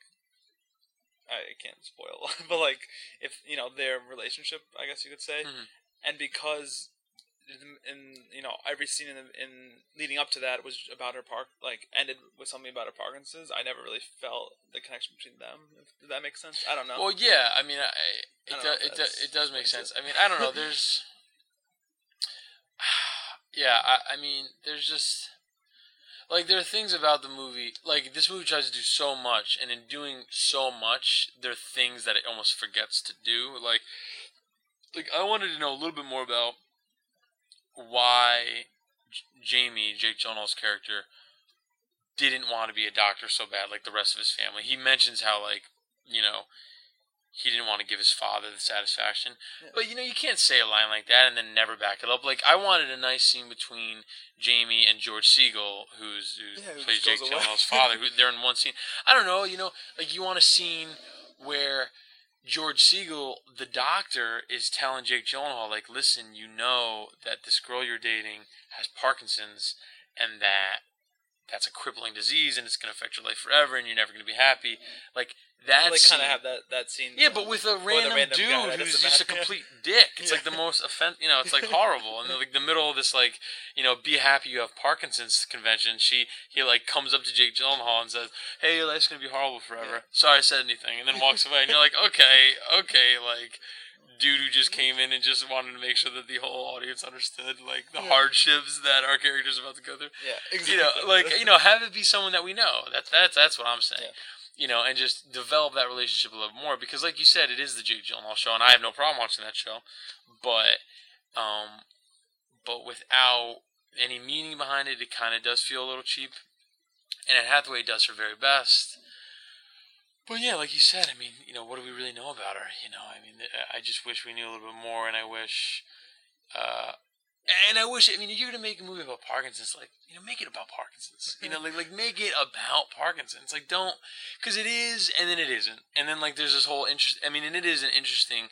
I can't spoil, but, like, if, you know, their relationship, I guess you could say. Mm-hmm. And because, in, in, you know, every scene in, the, in leading up to that was about her, park like, ended with something about her Parkinson's, I never really felt the connection between them. Did that make sense? I don't know. Well, yeah, I mean, I... It, I do, it, do, it does make sense. I mean, I don't know. There's, yeah, I, I mean, there's just like there are things about the movie. Like this movie tries to do so much, and in doing so much, there are things that it almost forgets to do. Like, like I wanted to know a little bit more about why J- Jamie, Jake Gyllenhaal's character, didn't want to be a doctor so bad, like the rest of his family. He mentions how, like, you know. He didn't want to give his father the satisfaction. Yeah. But, you know, you can't say a line like that and then never back it up. Like, I wanted a nice scene between Jamie and George Segal, who's, who yeah, plays Jake Gyllenhaal's father. Who, they're in one scene. I don't know, you know, like, you want a scene where George Segal, the doctor, is telling Jake Gyllenhaal, like, listen, you know that this girl you're dating has Parkinson's and that that's a crippling disease and it's going to affect your life forever and you're never going to be happy. Like, That well, they kind of have that, that scene. Yeah, but with a random, random dude guy, who's just a complete dick. It's yeah. like the most offensive, you know, it's like horrible. And like the middle of this, like, you know, be happy you have Parkinson's convention, she, he like comes up to Jake Gyllenhaal and says, hey, your life's going to be horrible forever. Yeah. Sorry I said anything. And then walks away. And you're like, okay, okay, like, dude who just came in and just wanted to make sure that the whole audience understood, like, the yeah. hardships that our character's about to go through. Yeah, exactly. You know, like, you know, have it be someone that we know. That's, that's, that's what I'm saying. Yeah. You know, and just develop that relationship a little more. Because, like you said, it is the Jake Gyllenhaal show, and I have no problem watching that show. But, um, but without any meaning behind it, it kind of does feel a little cheap. and Anne Hathaway does her very best. But yeah, like you said, I mean, you know, what do we really know about her? You know, I mean, I just wish we knew a little bit more, and I wish, uh, and I wish, I mean, if you're gonna make a movie about Parkinson's, like, you know, make it about Parkinson's. You know, like, like make it about Parkinson's. Like, don't, because it is, and then it isn't, and then like there's this whole interest. I mean, and it is an interesting,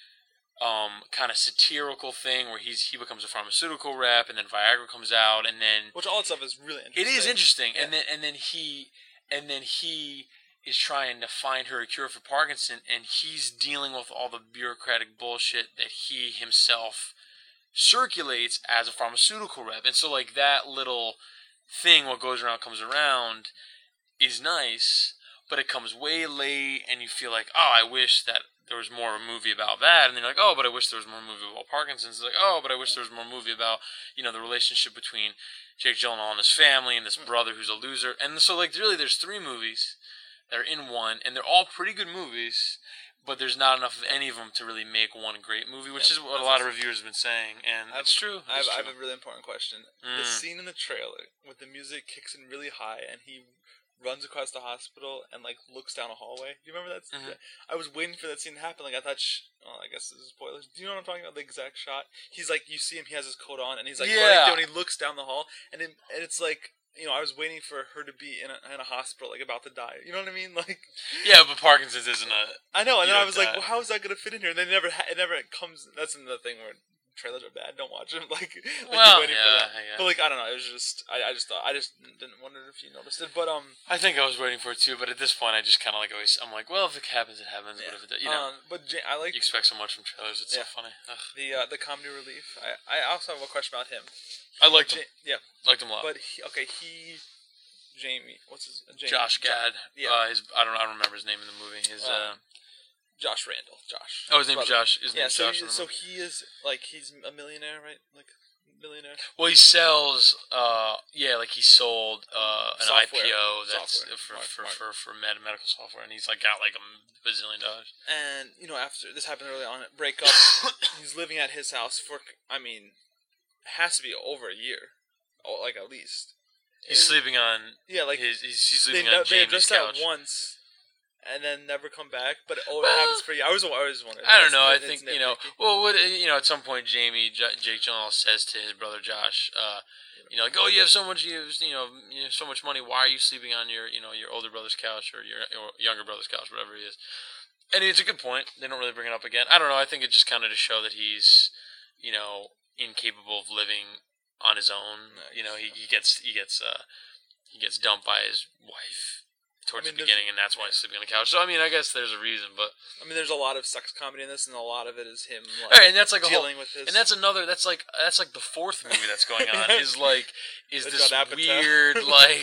um, kind of satirical thing where he's he becomes a pharmaceutical rep, and then Viagra comes out, and then which all that stuff is really interesting. it is interesting, yeah. and then and then he and then he. is trying to find her a cure for Parkinson, and he's dealing with all the bureaucratic bullshit that he himself circulates as a pharmaceutical rep. And so, like, that little thing, what goes around comes around, is nice, but it comes way late, and you feel like, oh, I wish that there was more of a movie about that. And then you're like, oh, but I wish there was more movie about Parkinson's. It's like, oh, but I wish there was more movie about, you know, the relationship between Jake Gyllenhaal and his family and this brother who's a loser. And so, like, really, there's three movies that are in one, and they're all pretty good movies, but there's not enough of any of them to really make one great movie, which yeah, is what a lot of reviewers have been saying, and I've, it's true. I have, it's I true. have a really important question. Mm. The scene in the trailer with the music kicks in really high, and he runs across the hospital and like looks down a hallway. Do you remember that? Mm-hmm. I was waiting for that scene to happen. Like I thought. Sh- oh, I guess this is spoilers. Do you know what I'm talking about? The exact shot. He's like, you see him. He has his coat on, and he's like, yeah. running, and he looks down the hall, and, it, and it's like. You know, I was waiting for her to be in a, in a hospital, like, about to die. You know what I mean? Like, yeah, but Parkinson's isn't a... I know, and then know, I was like, that. well, how is that going to fit in here? And then it never, ha- it never comes... That's another thing where trailers are bad. Don't watch them. Like, like well, waiting yeah, for that. yeah. But, like, I don't know. It was just... I, I just thought... I just didn't wonder if you noticed it. But, um... I think I was waiting for it, too. But at this point, I just kind of, like, always... I'm like, well, if it happens, it happens. Yeah. But if it... You know... Um, but J- I like... You expect so much from trailers. It's yeah. so funny. Ugh. The, uh, the comedy relief. I, I also have a question about him. I liked him. J- yeah. Liked him a lot. But, he, okay, he... Jamie, what's his Jamie? Josh Gad. Jo- yeah, uh, his I don't I don't remember his name in the movie. His uh, uh Josh Randall. Josh. Oh, his name is Josh. His yeah, name's so Josh. He, so he is like he's a millionaire, right? Like millionaire. Well, he sells. Uh, yeah, like he sold uh an software. I P O that's software. for Mark, for, Mark. for for med- medical software, and he's like got like a bazillion dollars. And you know, after this happened early on, break up. He's living at his house for. I mean, it has to be over a year, oh, like at least. He's and, sleeping on yeah, like his, he's, he's sleeping they, on they Jamie's addressed couch. that once, and then never come back. But oh, well, it happens for you. I was, I was wondering. I don't know. I think you know. Well, what you know, at some point, Jamie J- Jake Gyllenhaal says to his brother Josh, uh, you know, like, oh, you have so much, you have, you know, you have so much money. Why are you sleeping on your, you know, your older brother's couch or your, your younger brother's couch, whatever he is? And it's a good point. They don't really bring it up again. I don't know. I think it just kind of to show that he's, you know, incapable of living on his own. Nice. You know, he, he gets he gets. Uh, He gets dumped by his wife towards I mean, the beginning, and that's why he's sleeping on the couch. So, I mean, I guess there's a reason, but... I mean, there's a lot of sex comedy in this, and a lot of it is him, like, right, and that's like dealing a with whole, his... And that's another, that's like, that's like the fourth movie that's going on, is like, is this Apatow. weird, like,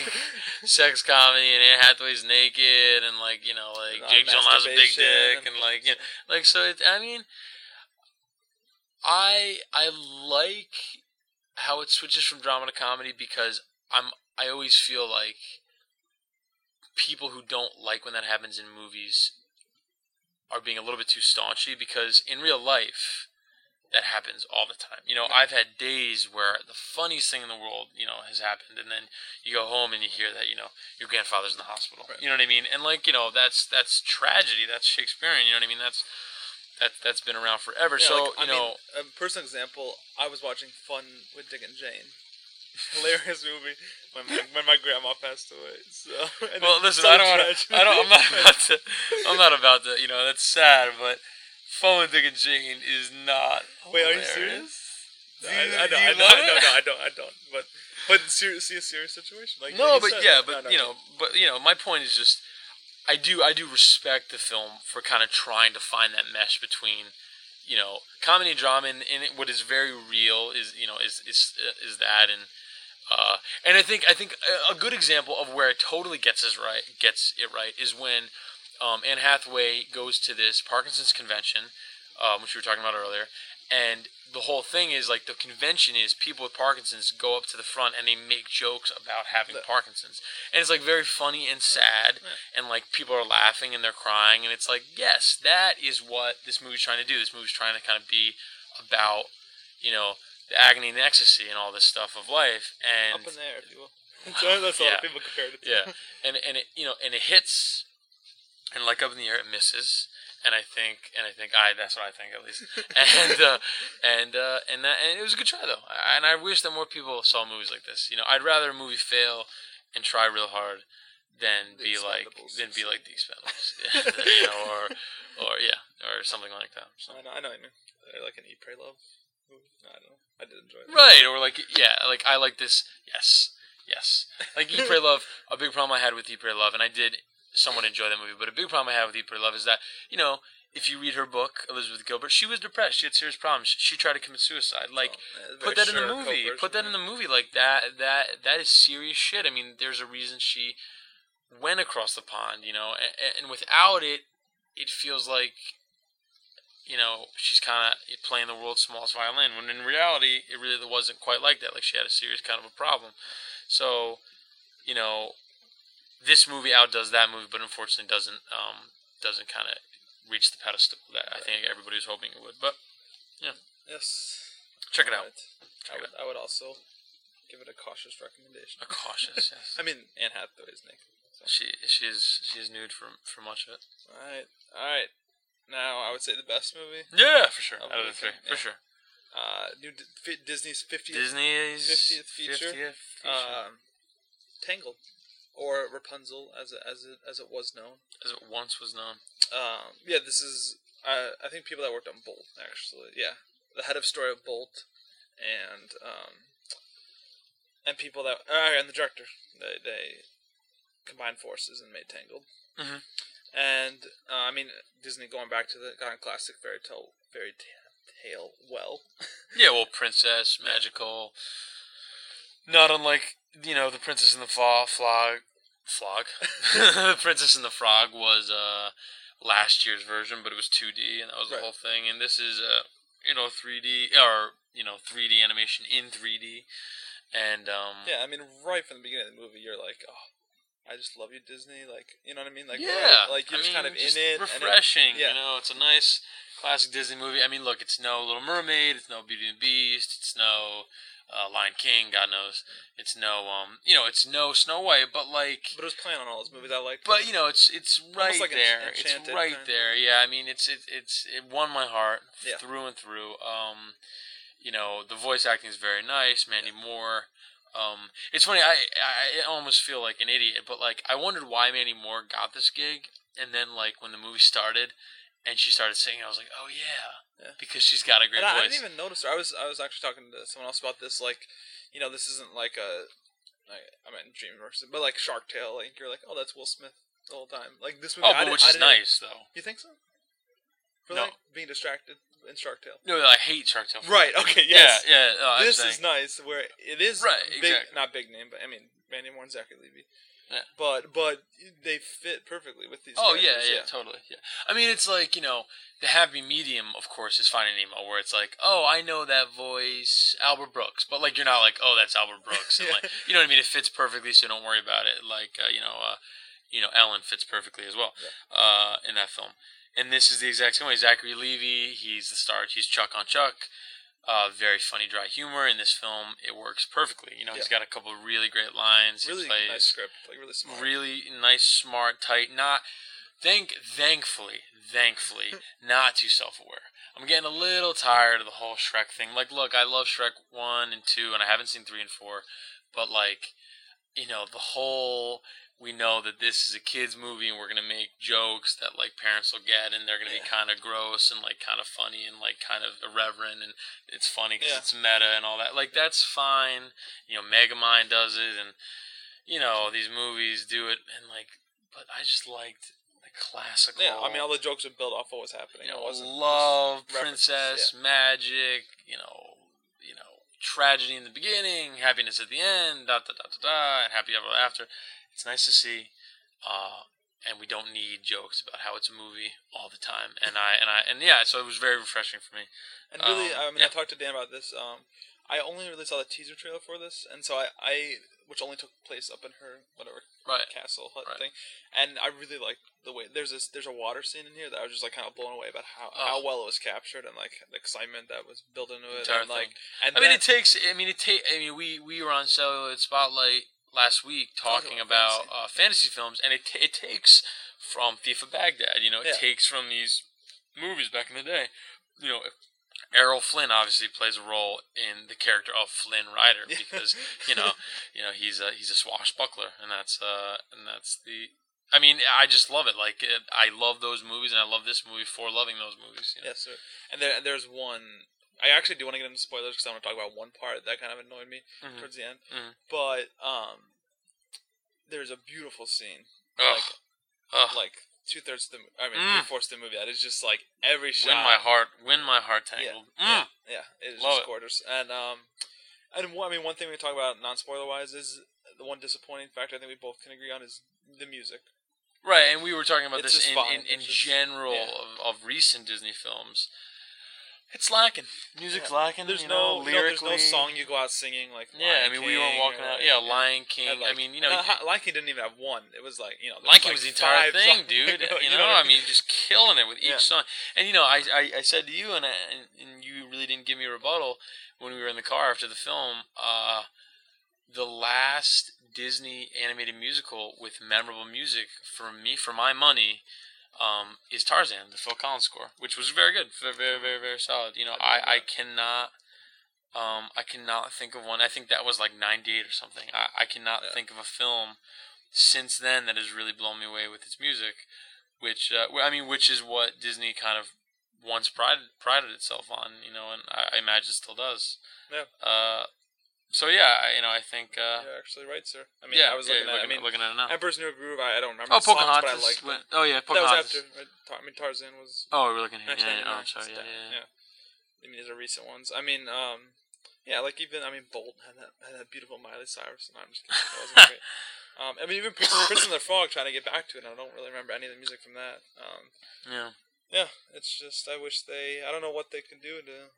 sex comedy, and Anne Hathaway's naked, and like, you know, like, and Jake Gyllenhaal has a big dick, and, and like, you know, like, so, it, I mean, I, I like how it switches from drama to comedy, because I'm, I always feel like people who don't like when that happens in movies are being a little bit too staunchy, because in real life that happens all the time. You know, I've had days where the funniest thing in the world, you know, has happened, and then you go home and you hear that, you know, your grandfather's in the hospital. Right. You know what I mean? And like, you know, that's that's tragedy. That's Shakespearean. You know what I mean? That's that that's been around forever. Yeah, so like, you I know, mean, a personal example. I was watching Fun with Dick and Jane. Hilarious movie when my, when my grandma passed away. So, well, listen, so I don't want to. I don't. I'm not about to. I'm not about to. You know, that's sad, but Fun with Dick and Jane is not. Wait, hilarious. are you serious? No, you, I, I, don't, I, don't, I don't. No, I don't. I don't. But but seriously, a serious situation. Like no, like but said, yeah, no, but no, you no. know, but you know, my point is just, I do I do respect the film for kind of trying to find that mesh between, you know, comedy and drama, and, and it, what is very real is you know is is is that and. Uh, and I think I think a good example of where it totally gets us right gets it right is when um, Anne Hathaway goes to this Parkinson's convention, um, which we were talking about earlier, and the whole thing is like the convention is people with Parkinson's go up to the front and they make jokes about having the, Parkinson's, and it's like very funny and sad, yeah. and like people are laughing and they're crying, and it's like yes, that is what this movie's trying to do. This movie's trying to kind of be about, you know, the agony and the ecstasy and all this stuff of life, and up in there, if you will. So that's Yeah. what people compared it to. Yeah, and and it you know and it hits, and like up in the air it misses, and I think and I think I that's what I think at least, and uh, and uh, and that and it was a good try though, and I wish that more people saw movies like this. You know, I'd rather a movie fail and try real hard than The be like Expendables. than be like The Expendables, yeah, you know, or or yeah, or something like that. So. I know, I know, I know. Uh, Like an Eat, Pray, Love movie. No, I don't know. I did enjoy that. Right, or like yeah, like I like this. Yes, yes. Like Eat, Pray, Love. A big problem I had with Eat, Pray, Love, and I did somewhat enjoy that movie. But a big problem I have with Eat, Pray, Love is that you know if you read her book, Elizabeth Gilbert, she was depressed. She had serious problems. She, she tried to commit suicide. Like So, yeah, it's put very that in the sugar movie. coat Put that version, in the movie. Like that. That that is serious shit. I mean, there's a reason she went across the pond. You know, and, and without it, it feels like. You know, she's kind of playing the world's smallest violin, when in reality, it really wasn't quite like that. Like, she had a serious kind of a problem. So, you know, this movie outdoes that movie, but unfortunately doesn't um, doesn't kind of reach the pedestal that I think everybody was hoping it would. But, yeah. Yes. Check it out. Right. I would, I would also give it a cautious recommendation. A cautious, yes. I mean, Anne Hathaway's naked. So. She she's she's nude for for much of it. All right. All right. Now, I would say the best movie. Yeah, for sure. Of Out of the the three, film, for yeah. sure. Uh, new D- Fi- Disney's fiftieth Disney's fiftieth feature. fiftieth feature. Um, Tangled, or Rapunzel, as it, as it as it was known. As it once was known. Um, yeah, this is. Uh, I think people that worked on Bolt, actually. Yeah, the head of story of Bolt, and um, and people that uh, and the director. They they combined forces and made Tangled. Mhm. And uh, I mean, Disney going back to the kind of classic fairy tale fairy tale well. Yeah, well, princess, magical. Not unlike, you know, the Princess and the Flo- Flog. Flog? The Princess and the Frog was uh, last year's version, but it was two D, and that was the Right. whole thing. And this is, uh, you know, three D, or, you know, three D animation in three D. And, um... Yeah, I mean, right from the beginning of the movie, you're like, oh, I just love you, Disney. Like, you know what I mean? Like, yeah, right, like you're I just mean, kind of just in it. refreshing. And it, yeah. You know, it's a nice classic Disney movie. I mean, look, it's no Little Mermaid, it's no Beauty and the Beast, it's no uh, Lion King. God knows, it's no um, you know, it's no Snow White. But like, But it was playing on all those movies I liked. but you know, it's it's right like there. Ench- It's Enchanted right kind of. there. Yeah, I mean, it's it, it's it won my heart Yeah. through and through. Um, you know, the voice acting is very nice. Mandy Moore. Um, it's funny. I I almost feel like an idiot, but like I wondered why Mandy Moore got this gig, and then like when the movie started, and she started singing, I was like, oh yeah, Yeah. because she's got a great And I, I voice. didn't even notice her. I was I was actually talking to someone else about this. Like, you know, this isn't like a, like, I mean, DreamWorks, but like Shark Tale. Like, you're like, oh, that's Will Smith the whole time. Like this movie. oh, I but didn't- which I is didn't- nice though. You think so? For No. like being distracted in Shark Tale. No, I hate Shark Tale. Right. Okay. Yes. Yeah, yeah. uh, I'm This saying. is nice. Where it is Right, big, exactly. not big name, but I mean Mandy Moore and Zachary Levi. Yeah. But but they fit perfectly with these. Oh yeah, characters, yeah, totally. Yeah. I mean, it's like, you know, the happy medium, of course, is Finding Nemo, where it's like, oh, I know that voice, Albert Brooks, but like you're not like, oh, that's Albert Brooks, and Yeah. like, you know what I mean? It fits perfectly, so don't worry about it. Like, uh, you know, uh, you know, Ellen fits perfectly as well, uh, in that film. And this is the exact same way. Zachary Levi, he's the star. He's Chuck on Chuck. Uh, very funny, dry humor in this film. It works perfectly. You know, he's Yeah. got a couple of really great lines. He Really plays nice script. Like really smart. really nice, smart, tight. Not thank, thankfully, thankfully, not too self-aware. I'm getting a little tired of the whole Shrek thing. Like, look, I love Shrek one and two, and I haven't seen three and four, but like, you know, the whole. We know that this is a kids movie, and we're gonna make jokes that like parents will get, and they're gonna Yeah. be kind of gross and like kind of funny and like kind of irreverent, and it's funny because Yeah. it's meta and all that. Like that's fine. You know, Megamind does it, and you know these movies do it, and like, but I just liked the classical. Yeah, I mean, all the jokes would build off what was happening. you it know, wasn't love, just references, princess, yeah. magic. You know, you know, tragedy in the beginning, happiness at the end, da da da da da, and happy ever after. It's nice to see, uh, and we don't need jokes about how it's a movie all the time. And I and I and yeah, so it was very refreshing for me. And really, Um, I mean, yeah. I talked to Dan about this. Um, I only really saw the teaser trailer for this, and so I, I which only took place up in her whatever Right. castle hut Right. thing, and I really liked the way there's this there's a water scene in here that I was just like kind of blown away about how, Oh. how well it was captured and like the excitement that was built into it, Entire and like thing. and I mean, then- it takes. I mean, it take. I mean, we we were on Celluloid Spotlight last week talking about, about fantasy. Uh, fantasy films, and it t- it takes from Thief of Baghdad. You know, it Yeah. takes from these movies back in the day. You know, Errol Flynn obviously plays a role in the character of Flynn Rider because you know, you know he's a he's a swashbuckler, and that's uh and that's the. I mean, I just love it. Like, it, I love those movies, and I love this movie for loving those movies. You know? Yes, sir. And there, and there's one. I actually do want to get into spoilers because I want to talk about one part that kind of annoyed me Mhm. towards the end. Mhm. But um, there's a beautiful scene, Ugh. like Ugh. like two thirds of the, I mean, Mm. three fourths of the movie. That is just like every shot. Win my heart, win my heart Yeah, tangled. yeah, Mm. yeah. It is Love just it. gorgeous. And um, and one, I mean, one thing we talk about non spoiler wise is the one disappointing factor I think we both can agree on is the music. Right, and we were talking about It's this just in, fine. in, in It's just- general yeah. of, of recent Disney films. It's lacking. Music's Yeah. lacking. There's you no, know, you know, there's lyrically. no song you go out singing like. Yeah, I Lion mean, we weren't King walking or, out. like, Yeah, Lion King. had, like- I mean, you know, no, Lion King didn't even have one. It was like you know. there Lion was, King like, was the entire five thing, songs. dude. you know, You know, what I mean, just killing it with each Yeah. song. And you know, I, I, I said to you, and, I, and you really didn't give me a rebuttal when we were in the car after the film. Uh, the last Disney animated musical with memorable music for me, for my money, um, is Tarzan, the Phil Collins score, which was very good, very, very, very, very solid. You know, I, I cannot. Um, I cannot think of one. I think that was like ninety-eight or something. I, I cannot Yeah. think of a film since then that has really blown me away with its music, which uh, I mean, which is what Disney kind of once prided prided itself on, you know, and I, I imagine still does. Yeah. Uh, so yeah, I, you know, I think. Uh, You're actually right, sir. I mean, yeah, I was yeah, looking at. I mean, looking at it now. Emperor's New Groove. I, I don't remember. Oh, the songs, Pocahontas. But I liked went- them. oh yeah, That was Pocahontas. after. Right? Tar- I mean, Tarzan was. Oh, we're looking here. nineteen Yeah, yeah, ninety-nine. oh, sorry. Yeah, yeah, yeah. I mean, these are recent ones. I mean, um, yeah, like even I mean, Bolt had that had that beautiful Miley Cyrus. No, I'm just kidding. That wasn't great. Um, I mean, even Prince, Prince and the Frog. Trying to get back to it, and I don't really remember any of the music from that. Um, Yeah. yeah, it's just I wish they. I don't know what they can do to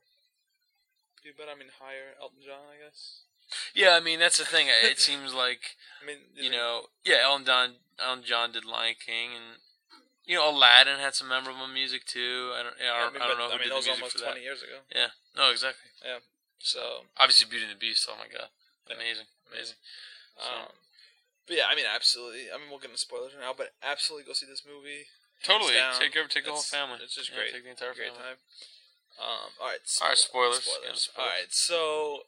do better. I mean, hire Elton John, I guess. Yeah, I mean that's the thing. It seems like I mean, you know, yeah, Elton John, Elton John did Lion King, and you know, Aladdin had some memorable music too. I don't, yeah, I, I don't, mean, I don't but, know who I mean, did that the was music almost for that. twenty years ago. Yeah, no, exactly. So, Obviously, Beauty and the Beast. Oh my god, Yeah. amazing, amazing. um, but yeah, I mean, absolutely. I mean, we'll get into spoilers right now, but absolutely go see this movie. Hands Totally, down. take over, take the whole It's- family. It's just Yeah, great. Take the entire Great family. time. Um, all right. All right, spoilers. Spoilers. Yeah, spoilers. All right. So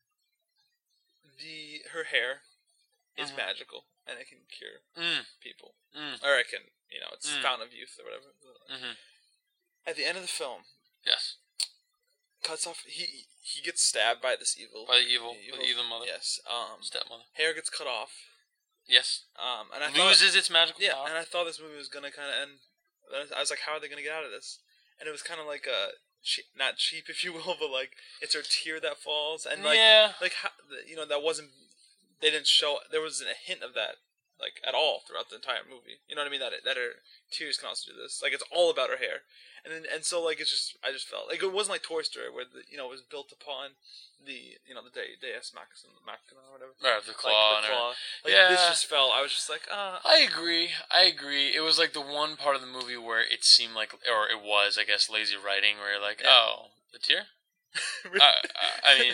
the her hair is Mhm. magical and it can cure Mm, people, mm, or it can, you know, it's Mm. fountain of youth or whatever. mm-hmm. At the end of the film, Yes, cuts off. He he gets stabbed by this evil. by the evil, the by the evil mother, Yes. Um, stepmother. hair gets cut off. Yes, Um, and I thought, loses its magical yeah, power. and I thought this movie was gonna kind of end. I was like, how are they gonna get out of this? And it was kind of like a che- not cheap, if you will, but like it's her tear that falls, and like yeah, like how, you know that wasn't. They didn't show. There wasn't a hint of that like at all throughout the entire movie. You know what I mean? That that her tears can also do this. Like it's all about her hair, and then and so like it's just I just felt like it wasn't like Toy Story where the, you know it was built upon the you know the day Deus Machina Machina or whatever. right, the claw. Like and the everything. claw. Like Yeah. this just felt. I was just like ah. I agree. I agree. It was like the one part of the movie where it seemed like, or it was, I guess, lazy writing. Where you're like, Yeah. oh, the tear. I, I, I mean,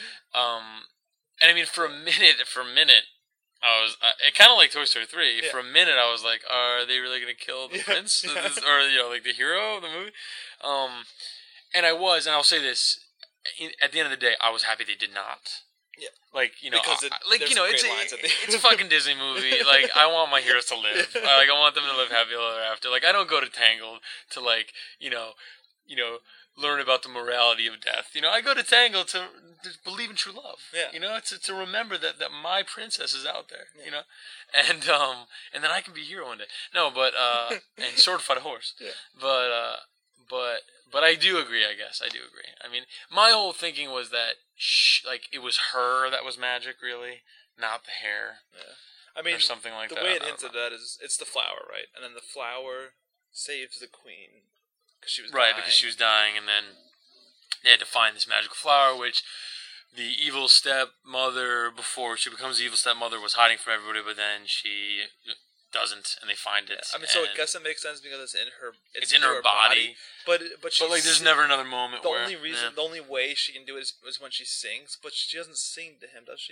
um, and I mean, for a minute, for a minute, I was, uh, it kind of like Toy Story three. Yeah. For a minute, I was like, are they really gonna kill the Yeah, prince, yeah. This- or you know, like the hero of the movie? Um, and I was, and I'll say this: in, at the end of the day, I was happy they did not. Yeah. Like you know, Because I- it- I- like there's you know, some it's great a, lines at the it's a end. fucking Disney movie. Like I want my heroes to live. I, like I want them to live happily ever after. Like I don't go to Tangled to like you know, you know, learn about the morality of death. You know, I go to Tangled to, to believe in true love. Yeah. You know, to to remember that, that my princess is out there. Yeah. You know, and um and then I can be a hero one day. No, but uh and sword fight a horse. Yeah. But uh but but I do agree. I guess I do agree. I mean, my whole thinking was that sh- like it was her that was magic, really, not the hair Yeah. I mean, or something like the that. way I it don't hints know. at that is it's the flower, right? And then the flower saves the queen because she was Right, dying. because she was dying, and then they had to find this magical flower, which the evil stepmother, before she becomes the evil stepmother, was hiding from everybody, but then she doesn't, and they find it. I mean, so I and guess it makes sense because it's in her. it's, in her, through body, but but she but like, there's never another moment the where only reason, yeah. the only way she can do it is, is when she sings, but she doesn't sing to him, does she?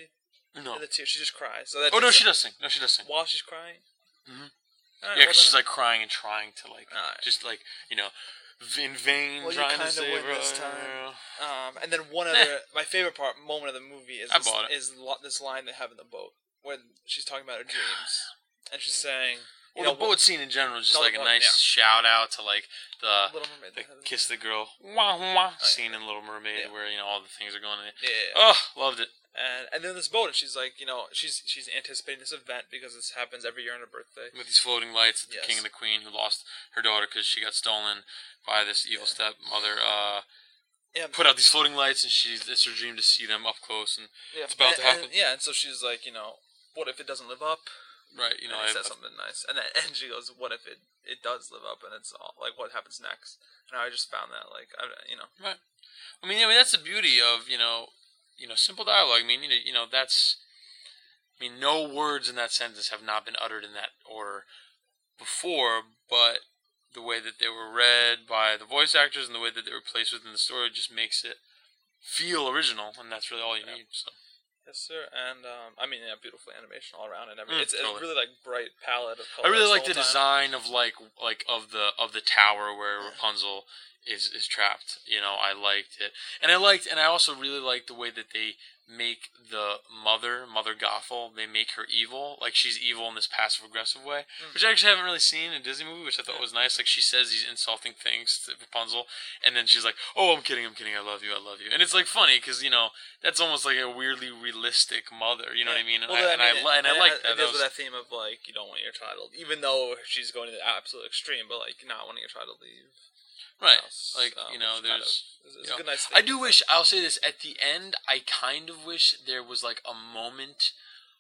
No. In the tears, she just cries. So that Oh, no, just- she does sing. No, she does sing. While she's crying? Mhm. Alright, Yeah, well because she's, then- like, crying and trying to, like, Alright. just, like, you know, v- in vain Well, you trying to kinda save win her. this time. Um, and then one Eh. other, my favorite part, moment of the movie is I this, bought it. is lo- this line they have in the boat when she's talking about her dreams, and she's saying, you Well, know, the boat scene in general is just, No, like, the a boat, nice yeah. shout out to, like, the... Little Mermaid, the they have- kiss the girl wah, wah, yeah. scene in Little Mermaid Yeah. where, you know, all the things are going in. Yeah, yeah, yeah. Oh, loved it. And and then this boat, and she's like, you know, she's she's anticipating this event because this happens every year on her birthday. With these floating lights, the Yes. king and the queen who lost her daughter because she got stolen by this evil Yeah. stepmother, uh, Yeah, put out these floating lights, and she's it's her dream to see them up close, and yeah, it's about and- to happen. and- yeah, and so she's like, you know, what if it doesn't live up? right, you know, and I, he says something nice, and then and she goes, "What if it, it does live up?" And it's all like, what happens next? And I just found that, like, I, you know, right. I mean, I mean that's the beauty of you know, you know, simple dialogue. I mean, you know, you know, that's. I mean, no words in that sentence have not been uttered in that order before, but the way that they were read by the voice actors and the way that they were placed within the story just makes it feel original, and that's really all you Yeah. need. So. yes, sir. And um, I mean, yeah, beautiful animation all around, and everything. Mm, it's, it's totally. really like bright palette of I colors. really like whole the time. design of like like of the of the tower where Rapunzel is is trapped. You know, I liked it, and I liked, and I also really liked the way that they make the mother, Mother Gothel, they make her evil. Like she's evil in this passive aggressive way, Mm. which I actually haven't really seen in a Disney movie, which I thought was nice. Like she says these insulting things to Rapunzel, and then she's like, "Oh, I'm kidding, I'm kidding. I love you, I love you." And it's like funny because you know that's almost like a weirdly realistic mother. You know what I mean? And Well, I, I and I, mean, li- and I it like has- that. It That deals was- with that theme of like you don't want your child, even though she's going to the absolute extreme, but like not wanting your child to leave. Right, house, like um, you know, which kind there's. of- it's, it's you a know, good nice. I thing. do wish. I'll say this at the end. I kind of wish there was like a moment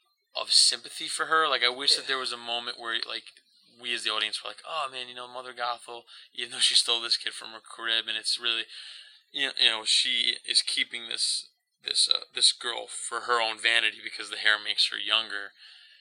of sympathy for her. Like I wish Yeah. that there was a moment where like we as the audience were like, "Oh man, you know, Mother Gothel, even though she stole this kid from her crib, and it's really, you know, you know she is keeping this this uh, this girl for her own vanity because the hair makes her younger."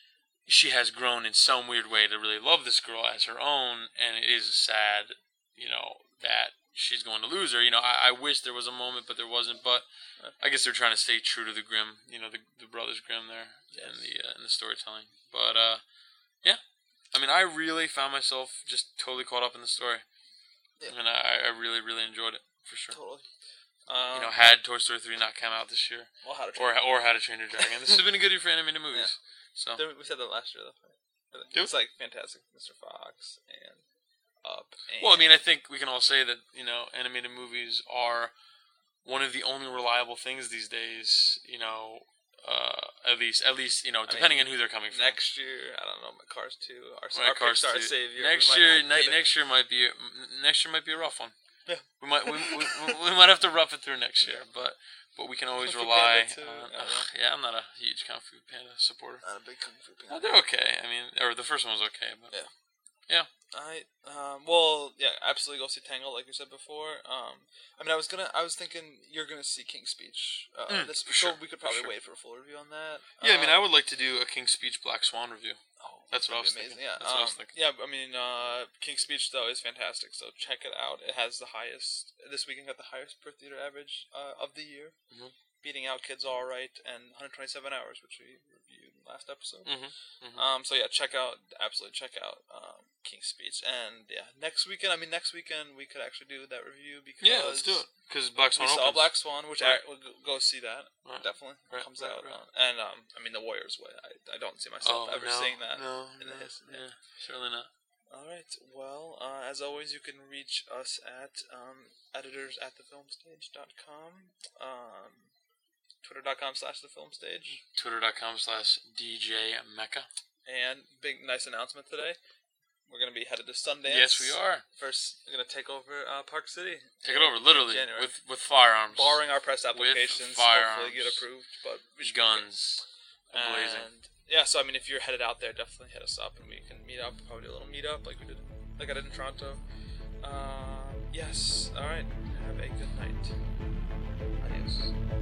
She has grown in some weird way to really love this girl as her own, and it is sad, you know, that she's going to lose her. You know, I, I wish there was a moment, but there wasn't. But I guess they're trying to stay true to the Grimm, you know, the the brothers Grimm there Yes. in the uh, in the storytelling. But uh, yeah, I mean, I really found myself just totally caught up in the story, Yeah. and I, I really really enjoyed it for sure. Totally. Um, You know, had Toy Story three not come out this year, well, how to or or How to Train Your Dragon, this has been a good year for animated movies. So Didn't we said that last year, though. Right? Did we? It's like Fantastic Mister Fox and Up. And well, I mean, I think we can all say that you know, animated movies are one of the only reliable things these days. You know, uh, at least, at least, you know, I depending mean, on who they're coming from. next year, I don't know, Cars two, our, Right, our Cars Pixar two. savior. Next we might year, not ne- get it. next year might be next year might be a rough one. Yeah. We might we, we, we, we might have to rough it through next year, but but we can always Kung Fu rely. Panda too, on, I don't ugh, know. yeah, I'm not a huge Kung Fu Panda supporter. Not a big Kung Fu Uh, Panda. they're okay. I mean, or the first one was okay, but Yeah. I um well yeah absolutely go see Tangled like you said before. Um I mean I was gonna I was thinking you're gonna see King's Speech. Uh, Mm, this for so sure, we could for probably sure. wait for a full review on that. yeah. I mean, Um, I would like to do a King's Speech Black Swan review. Oh, That's what I was that'd be thinking. Yeah, That's what I was um, thinking. Yeah, I mean, uh, King's Speech though is fantastic. So check it out. It has the highest this weekend got the highest per theater average uh, of the year, Mhm. beating out Kids All Right and one hundred twenty-seven hours, which we reviewed last episode. Mhm. Mhm. Um, so yeah, check out absolutely check out um, King's Speech, and yeah, next weekend. I mean, next weekend we could actually do that review because Yeah, let's do it. Because Black We Swan saw opens. Black Swan, which Right. I we'll go- go see that Right. definitely Right, comes right, out, right. uh, and um, I mean the Warriors way. I, I don't see myself Oh ever no, seeing that. no, in the no, his- yeah, certainly not. All right. Well, uh, as always, you can reach us at um, editors at the film stage dot com, um, twitter dot com slash the film stage, Twitter.com slash DJ Mecca. and big nice announcement today. We're gonna be headed to Sundance. Yes, we are. First, we're gonna take over uh, Park City. Take it over, literally, January. with with firearms, Barring our press applications, firearms. hopefully get approved, but we should be good. guns, blazing. And yeah, so I mean, if you're headed out there, definitely hit us up, and we can meet up. Probably do a little meet up, like we did, like I did in Toronto. Uh, yes. All right. Have a good night. Adios.